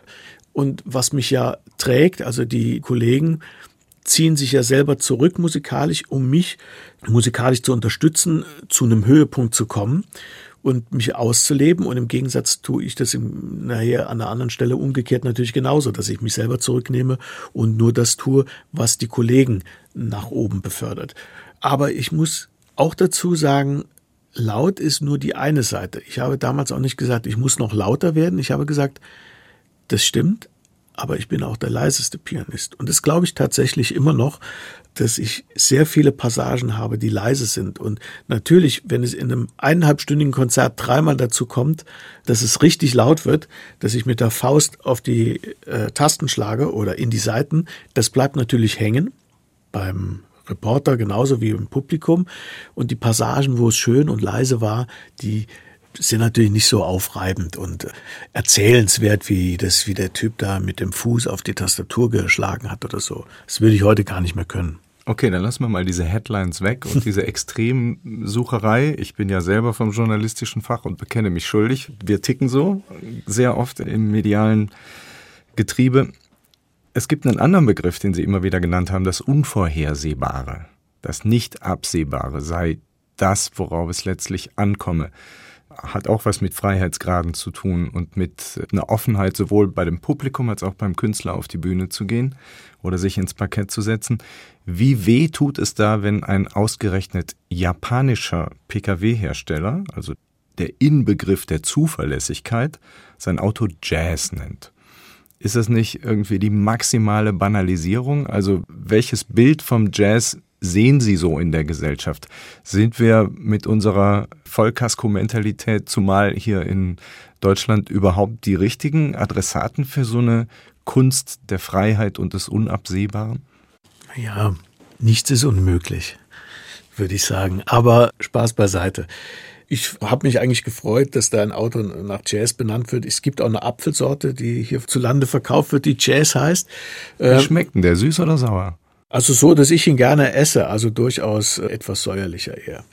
S3: Und was mich ja trägt, also die Kollegen ziehen sich ja selber zurück musikalisch, um mich musikalisch zu unterstützen, zu einem Höhepunkt zu kommen und mich auszuleben. Und im Gegensatz tue ich das im, nachher an einer anderen Stelle umgekehrt natürlich genauso, dass ich mich selber zurücknehme und nur das tue, was die Kollegen nach oben befördert. Aber ich muss auch dazu sagen, laut ist nur die eine Seite. Ich habe damals auch nicht gesagt, ich muss noch lauter werden. Ich habe gesagt, das stimmt, aber ich bin auch der leiseste Pianist. Und das glaube ich tatsächlich immer noch, dass ich sehr viele Passagen habe, die leise sind. Und natürlich, wenn es in einem eineinhalbstündigen Konzert dreimal dazu kommt, dass es richtig laut wird, dass ich mit der Faust auf die äh, Tasten schlage oder in die Saiten, das bleibt natürlich hängen beim Reporter genauso wie im Publikum. Und die Passagen, wo es schön und leise war, die sind natürlich nicht so aufreibend und erzählenswert, wie das, wie der Typ da mit dem Fuß auf die Tastatur geschlagen hat oder so. Das würde ich heute gar nicht mehr können.
S2: Okay, dann lassen wir mal diese Headlines weg und diese Extremsucherei. Ich bin ja selber vom journalistischen Fach und bekenne mich schuldig. Wir ticken so sehr oft im medialen Getriebe. Es gibt einen anderen Begriff, den Sie immer wieder genannt haben, das Unvorhersehbare. Das Nicht-Absehbare sei das, worauf es letztlich ankomme. Hat auch was mit Freiheitsgraden zu tun und mit einer Offenheit, sowohl bei dem Publikum als auch beim Künstler auf die Bühne zu gehen oder sich ins Parkett zu setzen. Wie weh tut es da, wenn ein ausgerechnet japanischer P K W-Hersteller, also der Inbegriff der Zuverlässigkeit, sein Auto Jazz nennt? Ist das nicht irgendwie die maximale Banalisierung? Also welches Bild vom Jazz sehen Sie so in der Gesellschaft? Sind wir mit unserer Vollkasko-Mentalität, zumal hier in Deutschland, überhaupt die richtigen Adressaten für so eine Kunst der Freiheit und des Unabsehbaren?
S3: Ja, nichts ist unmöglich, würde ich sagen. Aber Spaß beiseite. Ich habe mich eigentlich gefreut, dass da ein Auto nach Jazz benannt wird. Es gibt auch eine Apfelsorte, die hier zu Lande verkauft wird, die Jazz heißt.
S2: Wie schmeckt denn der, süß oder sauer?
S3: Also so, dass ich ihn gerne esse, also durchaus etwas säuerlicher eher.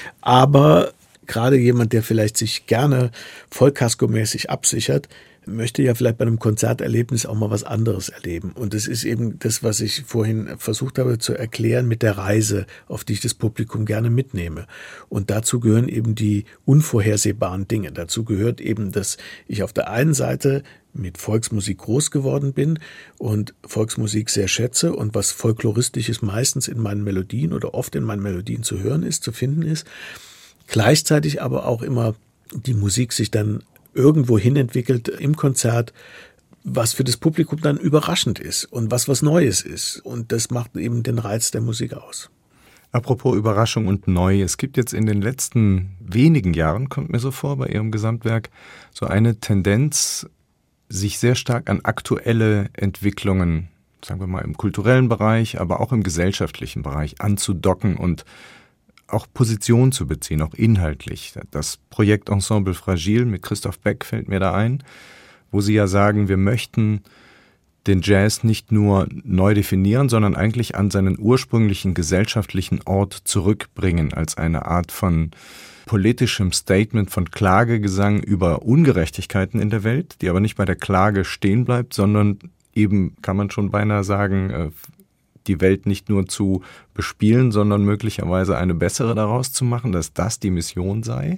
S3: Aber gerade jemand, der vielleicht sich gerne vollkaskomäßig absichert, möchte ja vielleicht bei einem Konzerterlebnis auch mal was anderes erleben. Und das ist eben das, was ich vorhin versucht habe zu erklären mit der Reise, auf die ich das Publikum gerne mitnehme. Und dazu gehören eben die unvorhersehbaren Dinge. Dazu gehört eben, dass ich auf der einen Seite mit Volksmusik groß geworden bin und Volksmusik sehr schätze und was Folkloristisches meistens in meinen Melodien oder oft in meinen Melodien zu hören ist, zu finden ist. Gleichzeitig aber auch immer die Musik sich dann irgendwo hin entwickelt im Konzert, was für das Publikum dann überraschend ist und was was Neues ist. Und das macht eben den Reiz der Musik aus.
S2: Apropos Überraschung und neu, es gibt jetzt in den letzten wenigen Jahren, kommt mir so vor, bei Ihrem Gesamtwerk, so eine Tendenz, sich sehr stark an aktuelle Entwicklungen, sagen wir mal im kulturellen Bereich, aber auch im gesellschaftlichen Bereich anzudocken und auch Position zu beziehen, auch inhaltlich. Das Projekt Ensemble Fragile mit Christoph Beck fällt mir da ein, wo Sie ja sagen, wir möchten den Jazz nicht nur neu definieren, sondern eigentlich an seinen ursprünglichen gesellschaftlichen Ort zurückbringen, als eine Art von politischem Statement, von Klagegesang über Ungerechtigkeiten in der Welt, die aber nicht bei der Klage stehen bleibt, sondern eben, kann man schon beinahe sagen, die Welt nicht nur zu bespielen, sondern möglicherweise eine bessere daraus zu machen, dass das die Mission sei?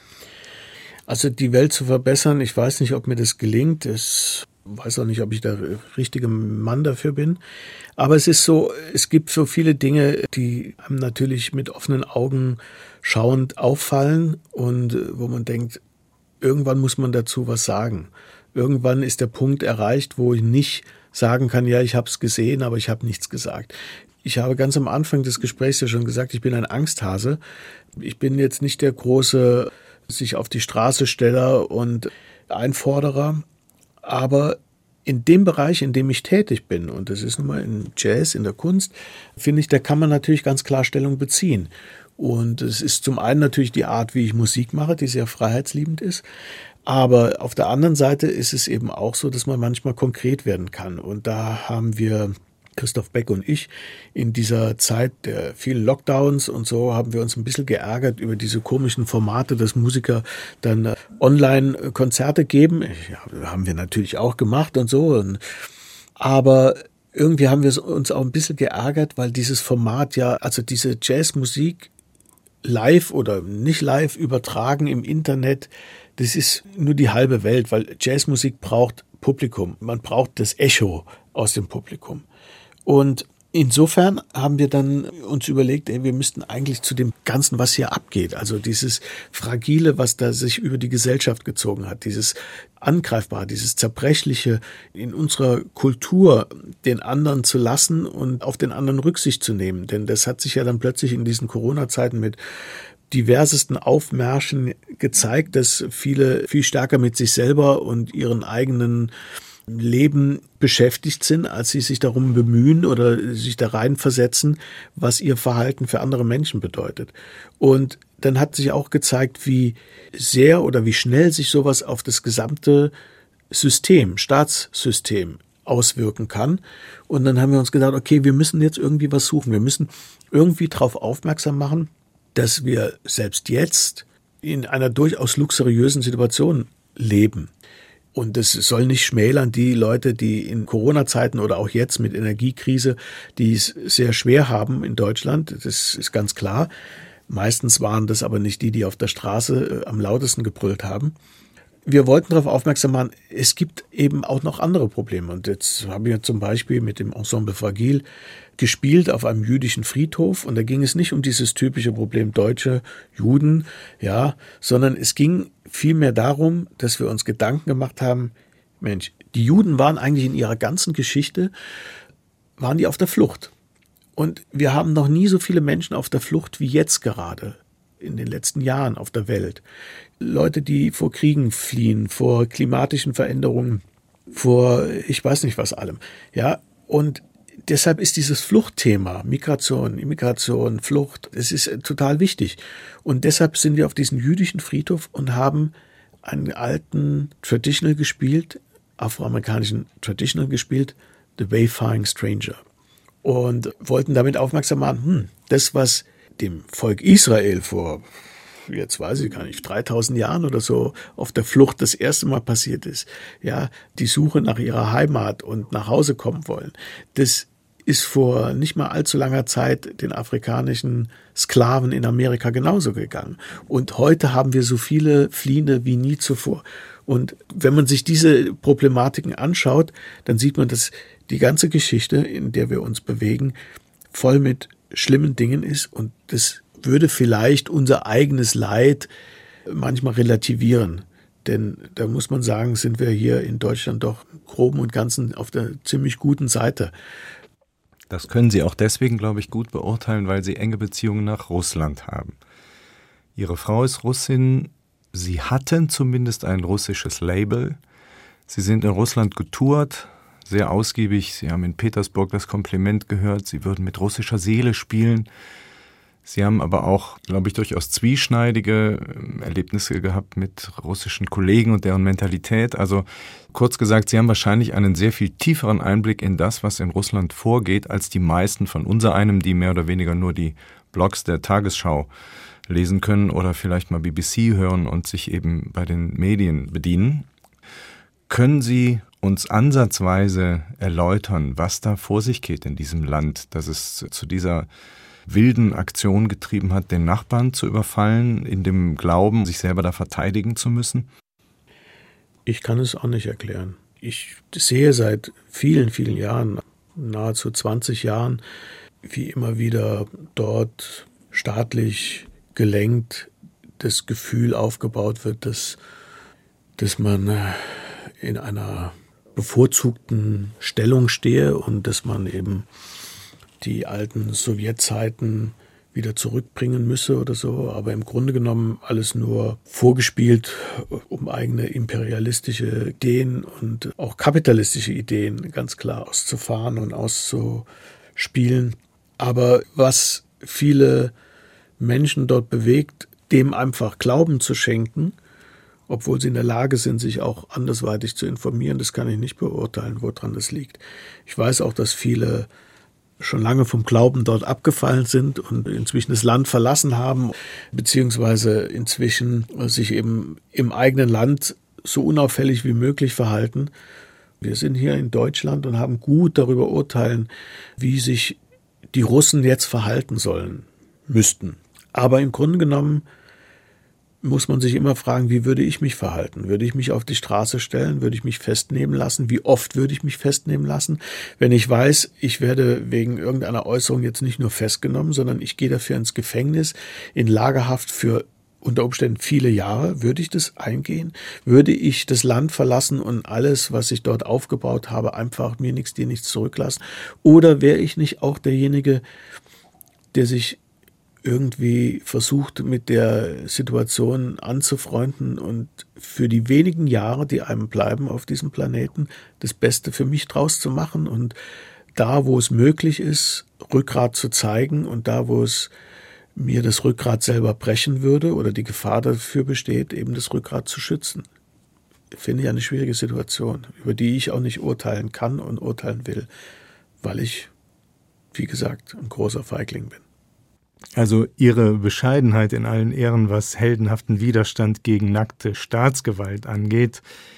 S3: Also die Welt zu verbessern, ich weiß nicht, ob mir das gelingt. Ich weiß auch nicht, ob ich der richtige Mann dafür bin. Aber es ist so, es gibt so viele Dinge, die einem natürlich mit offenen Augen schauend auffallen und wo man denkt, irgendwann muss man dazu was sagen. Irgendwann ist der Punkt erreicht, wo ich nicht sagen kann, ja, ich habe es gesehen, aber ich habe nichts gesagt. Ich habe ganz am Anfang des Gesprächs ja schon gesagt, ich bin ein Angsthase. Ich bin jetzt nicht der große sich auf die Straße Steller und Einforderer. Aber in dem Bereich, in dem ich tätig bin, und das ist nun mal in Jazz, in der Kunst, finde ich, da kann man natürlich ganz klar Stellung beziehen. Und es ist zum einen natürlich die Art, wie ich Musik mache, die sehr freiheitsliebend ist. Aber auf der anderen Seite ist es eben auch so, dass man manchmal konkret werden kann. Und da haben wir, Christoph Beck und ich, in dieser Zeit der vielen Lockdowns und so, haben wir uns ein bisschen geärgert über diese komischen Formate, dass Musiker dann Online-Konzerte geben. Ja, haben wir natürlich auch gemacht und so. Und, aber irgendwie haben wir uns auch ein bisschen geärgert, weil dieses Format ja, also diese Jazzmusik live oder nicht live übertragen im Internet, das ist nur die halbe Welt, weil Jazzmusik braucht Publikum. Man braucht das Echo aus dem Publikum. Und insofern haben wir dann uns überlegt, ey, wir müssten eigentlich zu dem Ganzen, was hier abgeht, also dieses Fragile, was da sich über die Gesellschaft gezogen hat, dieses Angreifbare, dieses Zerbrechliche in unserer Kultur, den anderen zu lassen und auf den anderen Rücksicht zu nehmen. Denn das hat sich ja dann plötzlich in diesen Corona-Zeiten mit diversesten Aufmärschen gezeigt, dass viele viel stärker mit sich selber und ihren eigenen Leben beschäftigt sind, als sie sich darum bemühen oder sich da reinversetzen, was ihr Verhalten für andere Menschen bedeutet. Und dann hat sich auch gezeigt, wie sehr oder wie schnell sich sowas auf das gesamte System, Staatssystem auswirken kann. Und dann haben wir uns gedacht, okay, wir müssen jetzt irgendwie was suchen. Wir müssen irgendwie darauf aufmerksam machen, dass wir selbst jetzt in einer durchaus luxuriösen Situation leben. Und das soll nicht schmälern die Leute, die in Corona-Zeiten oder auch jetzt mit Energiekrise, die es sehr schwer haben in Deutschland. Das ist ganz klar. Meistens waren das aber nicht die, die auf der Straße am lautesten gebrüllt haben. Wir wollten darauf aufmerksam machen, es gibt eben auch noch andere Probleme. Und jetzt haben wir zum Beispiel mit dem Ensemble Fragil gespielt auf einem jüdischen Friedhof. Und da ging es nicht um dieses typische Problem Deutsche, Juden, ja, sondern es ging vielmehr darum, dass wir uns Gedanken gemacht haben, Mensch, die Juden waren eigentlich in ihrer ganzen Geschichte, waren die auf der Flucht. Und wir haben noch nie so viele Menschen auf der Flucht wie jetzt gerade in den letzten Jahren auf der Welt. Leute, die vor Kriegen fliehen, vor klimatischen Veränderungen, vor ich weiß nicht was allem. Ja, und deshalb ist dieses Fluchtthema, Migration, Immigration, Flucht, es ist total wichtig. Und deshalb sind wir auf diesen jüdischen Friedhof und haben einen alten Traditional gespielt, afroamerikanischen Traditional gespielt, The Wayfaring Stranger. Und wollten damit aufmerksam machen, hm, das, was dem Volk Israel vor, jetzt weiß ich gar nicht, dreitausend Jahren oder so auf der Flucht das erste Mal passiert ist, ja, die Suche nach ihrer Heimat und nach Hause kommen wollen, das ist vor nicht mal allzu langer Zeit den afrikanischen Sklaven in Amerika genauso gegangen. Und heute haben wir so viele Fliehende wie nie zuvor. Und wenn man sich diese Problematiken anschaut, dann sieht man, dass die ganze Geschichte, in der wir uns bewegen, voll mit schlimmen Dingen ist. Und das würde vielleicht unser eigenes Leid manchmal relativieren. Denn da muss man sagen, sind wir hier in Deutschland doch im Groben und Ganzen auf der ziemlich guten Seite.
S2: Das können Sie auch deswegen, glaube ich, gut beurteilen, weil Sie enge Beziehungen nach Russland haben. Ihre Frau ist Russin. Sie hatten zumindest ein russisches Label. Sie sind in Russland getourt, sehr ausgiebig. Sie haben in Petersburg das Kompliment gehört, Sie würden mit russischer Seele spielen. Sie haben aber auch, glaube ich, durchaus zwieschneidige Erlebnisse gehabt mit russischen Kollegen und deren Mentalität. Also kurz gesagt, Sie haben wahrscheinlich einen sehr viel tieferen Einblick in das, was in Russland vorgeht, als die meisten von unsereinem, die mehr oder weniger nur die Blogs der Tagesschau lesen können oder vielleicht mal B B C hören und sich eben bei den Medien bedienen. Können Sie uns ansatzweise erläutern, was da vor sich geht in diesem Land, dass es zu dieser wilden Aktion getrieben hat, den Nachbarn zu überfallen, in dem Glauben, sich selber da verteidigen zu müssen?
S3: Ich kann es auch nicht erklären. Ich sehe seit vielen, vielen Jahren, nahezu zwanzig Jahren, wie immer wieder dort staatlich gelenkt das Gefühl aufgebaut wird, dass, dass man in einer bevorzugten Stellung stehe und dass man eben die alten Sowjetzeiten wieder zurückbringen müsse oder so, aber im Grunde genommen alles nur vorgespielt, um eigene imperialistische Ideen und auch kapitalistische Ideen ganz klar auszufahren und auszuspielen. Aber was viele Menschen dort bewegt, dem einfach Glauben zu schenken, obwohl sie in der Lage sind, sich auch andersweitig zu informieren, das kann ich nicht beurteilen, woran das liegt. Ich weiß auch, dass viele schon lange vom Glauben dort abgefallen sind und inzwischen das Land verlassen haben, beziehungsweise inzwischen sich eben im eigenen Land so unauffällig wie möglich verhalten. Wir sind hier in Deutschland und haben gut darüber urteilen, wie sich die Russen jetzt verhalten sollen, müssten. Aber im Grunde genommen muss man sich immer fragen, wie würde ich mich verhalten? Würde ich mich auf die Straße stellen? Würde ich mich festnehmen lassen? Wie oft würde ich mich festnehmen lassen? Wenn ich weiß, ich werde wegen irgendeiner Äußerung jetzt nicht nur festgenommen, sondern ich gehe dafür ins Gefängnis, in Lagerhaft für unter Umständen viele Jahre, würde ich das eingehen? Würde ich das Land verlassen und alles, was ich dort aufgebaut habe, einfach mir nichts, dir nichts zurücklassen? Oder wäre ich nicht auch derjenige, der sich irgendwie versucht, mit der Situation anzufreunden und für die wenigen Jahre, die einem bleiben auf diesem Planeten, das Beste für mich draus zu machen und da, wo es möglich ist, Rückgrat zu zeigen und da, wo es mir das Rückgrat selber brechen würde oder die Gefahr dafür besteht, eben das Rückgrat zu schützen. Ich finde ja eine schwierige Situation, über die ich auch nicht urteilen kann und urteilen will, weil ich, wie gesagt, ein großer Feigling bin.
S2: Also Ihre Bescheidenheit in allen Ehren, was heldenhaften Widerstand gegen nackte Staatsgewalt angeht,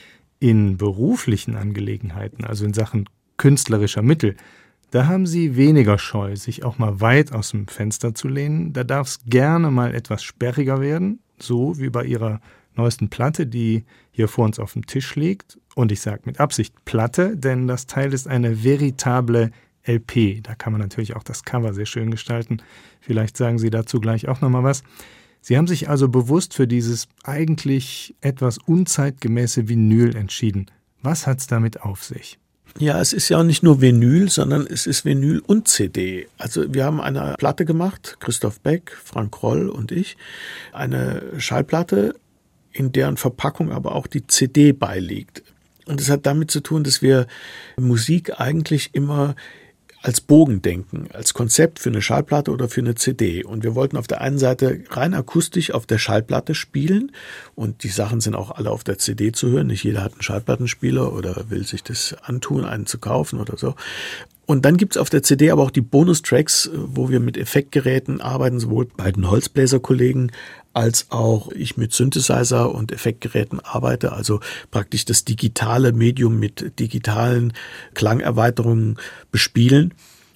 S2: in beruflichen Angelegenheiten, also in Sachen künstlerischer Mittel, da haben Sie weniger Scheu, sich auch mal weit aus dem Fenster zu lehnen. Da darf es gerne mal etwas sperriger werden, so wie bei Ihrer neuesten Platte, die hier vor uns auf dem Tisch liegt. Und ich sage mit Absicht Platte, denn das Teil ist eine veritable L P. Da kann man natürlich auch das Cover sehr schön gestalten. Vielleicht sagen Sie dazu gleich auch nochmal was. Sie haben sich also bewusst für dieses eigentlich etwas unzeitgemäße Vinyl entschieden. Was hat's damit auf sich?
S3: Ja, es ist ja auch nicht nur Vinyl, sondern es ist Vinyl und C D. Also wir haben eine Platte gemacht, Christoph Beck, Frank Roll und ich, eine Schallplatte, in deren Verpackung aber auch die C D beiliegt. Und das hat damit zu tun, dass wir Musik eigentlich immer als Bogen denken, als Konzept für eine Schallplatte oder für eine C D. Und wir wollten auf der einen Seite rein akustisch auf der Schallplatte spielen und die Sachen sind auch alle auf der C D zu hören. Nicht jeder hat einen Schallplattenspieler oder will sich das antun, einen zu kaufen oder so. Und dann gibt's auf der C D aber auch die Bonustracks, wo wir mit Effektgeräten arbeiten, sowohl bei den Holzbläserkollegen als auch ich mit Synthesizer und Effektgeräten arbeite, also praktisch das digitale Medium mit digitalen Klangerweiterungen bespielen.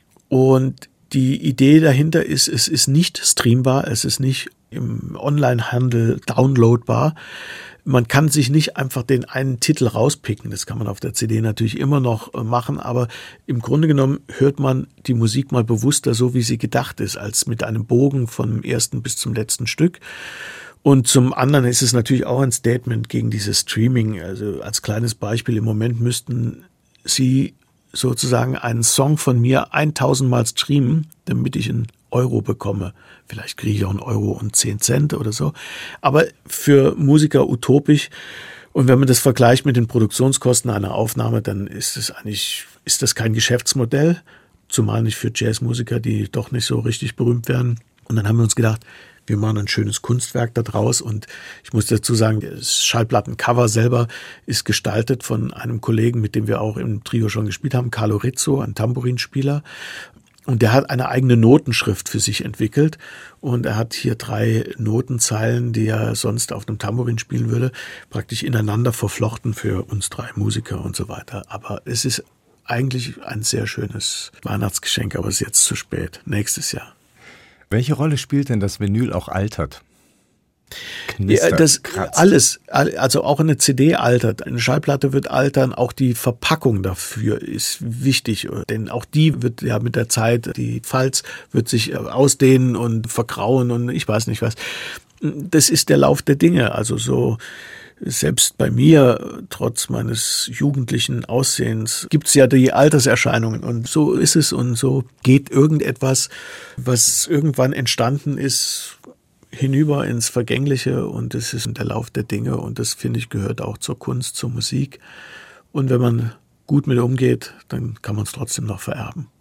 S3: Und die Idee dahinter ist, es ist nicht streambar, es ist nicht im Onlinehandel downloadbar. Man kann sich nicht einfach den einen Titel rauspicken, das kann man auf der C D natürlich immer noch machen, aber im Grunde genommen hört man die Musik mal bewusster so, wie sie gedacht ist, als mit einem Bogen vom ersten bis zum letzten Stück. Und zum anderen ist es natürlich auch ein Statement gegen dieses Streaming. Also als kleines Beispiel, im Moment müssten Sie sozusagen einen Song von mir tausend Mal streamen, damit ich einen Euro bekomme. Vielleicht kriege ich auch einen Euro und zehn Cent oder so. Aber für Musiker utopisch. Und wenn man das vergleicht mit den Produktionskosten einer Aufnahme, dann ist es eigentlich, ist das kein Geschäftsmodell. Zumal nicht für Jazzmusiker, die doch nicht so richtig berühmt werden. Und dann haben wir uns gedacht, wir machen ein schönes Kunstwerk da draus. Und ich muss dazu sagen, das Schallplattencover selber ist gestaltet von einem Kollegen, mit dem wir auch im Trio schon gespielt haben, Carlo Rizzo, ein Tambourinspieler. Und der hat eine eigene Notenschrift für sich entwickelt. Und er hat hier drei Notenzeilen, die er sonst auf einem Tambourin spielen würde, praktisch ineinander verflochten für uns drei Musiker und so weiter. Aber es ist eigentlich ein sehr schönes Weihnachtsgeschenk, aber es ist jetzt zu spät. Nächstes Jahr.
S2: Welche Rolle spielt denn das Vinyl auch altert? Knistert,
S3: ja, das
S2: kratzt.
S3: Alles, also auch eine C D altert, eine Schallplatte wird altern, auch die Verpackung dafür ist wichtig, denn auch die wird ja mit der Zeit, die Falz wird sich ausdehnen und vergrauen und ich weiß nicht was. Das ist der Lauf der Dinge, also so Selbst bei mir, trotz meines jugendlichen Aussehens, gibt es ja die Alterserscheinungen. Und so ist es und so geht irgendetwas, was irgendwann entstanden ist, hinüber ins Vergängliche. Und das ist der Lauf der Dinge. Und das, finde ich, gehört auch zur Kunst, zur Musik. Und wenn man gut mit umgeht, dann kann man es trotzdem noch vererben.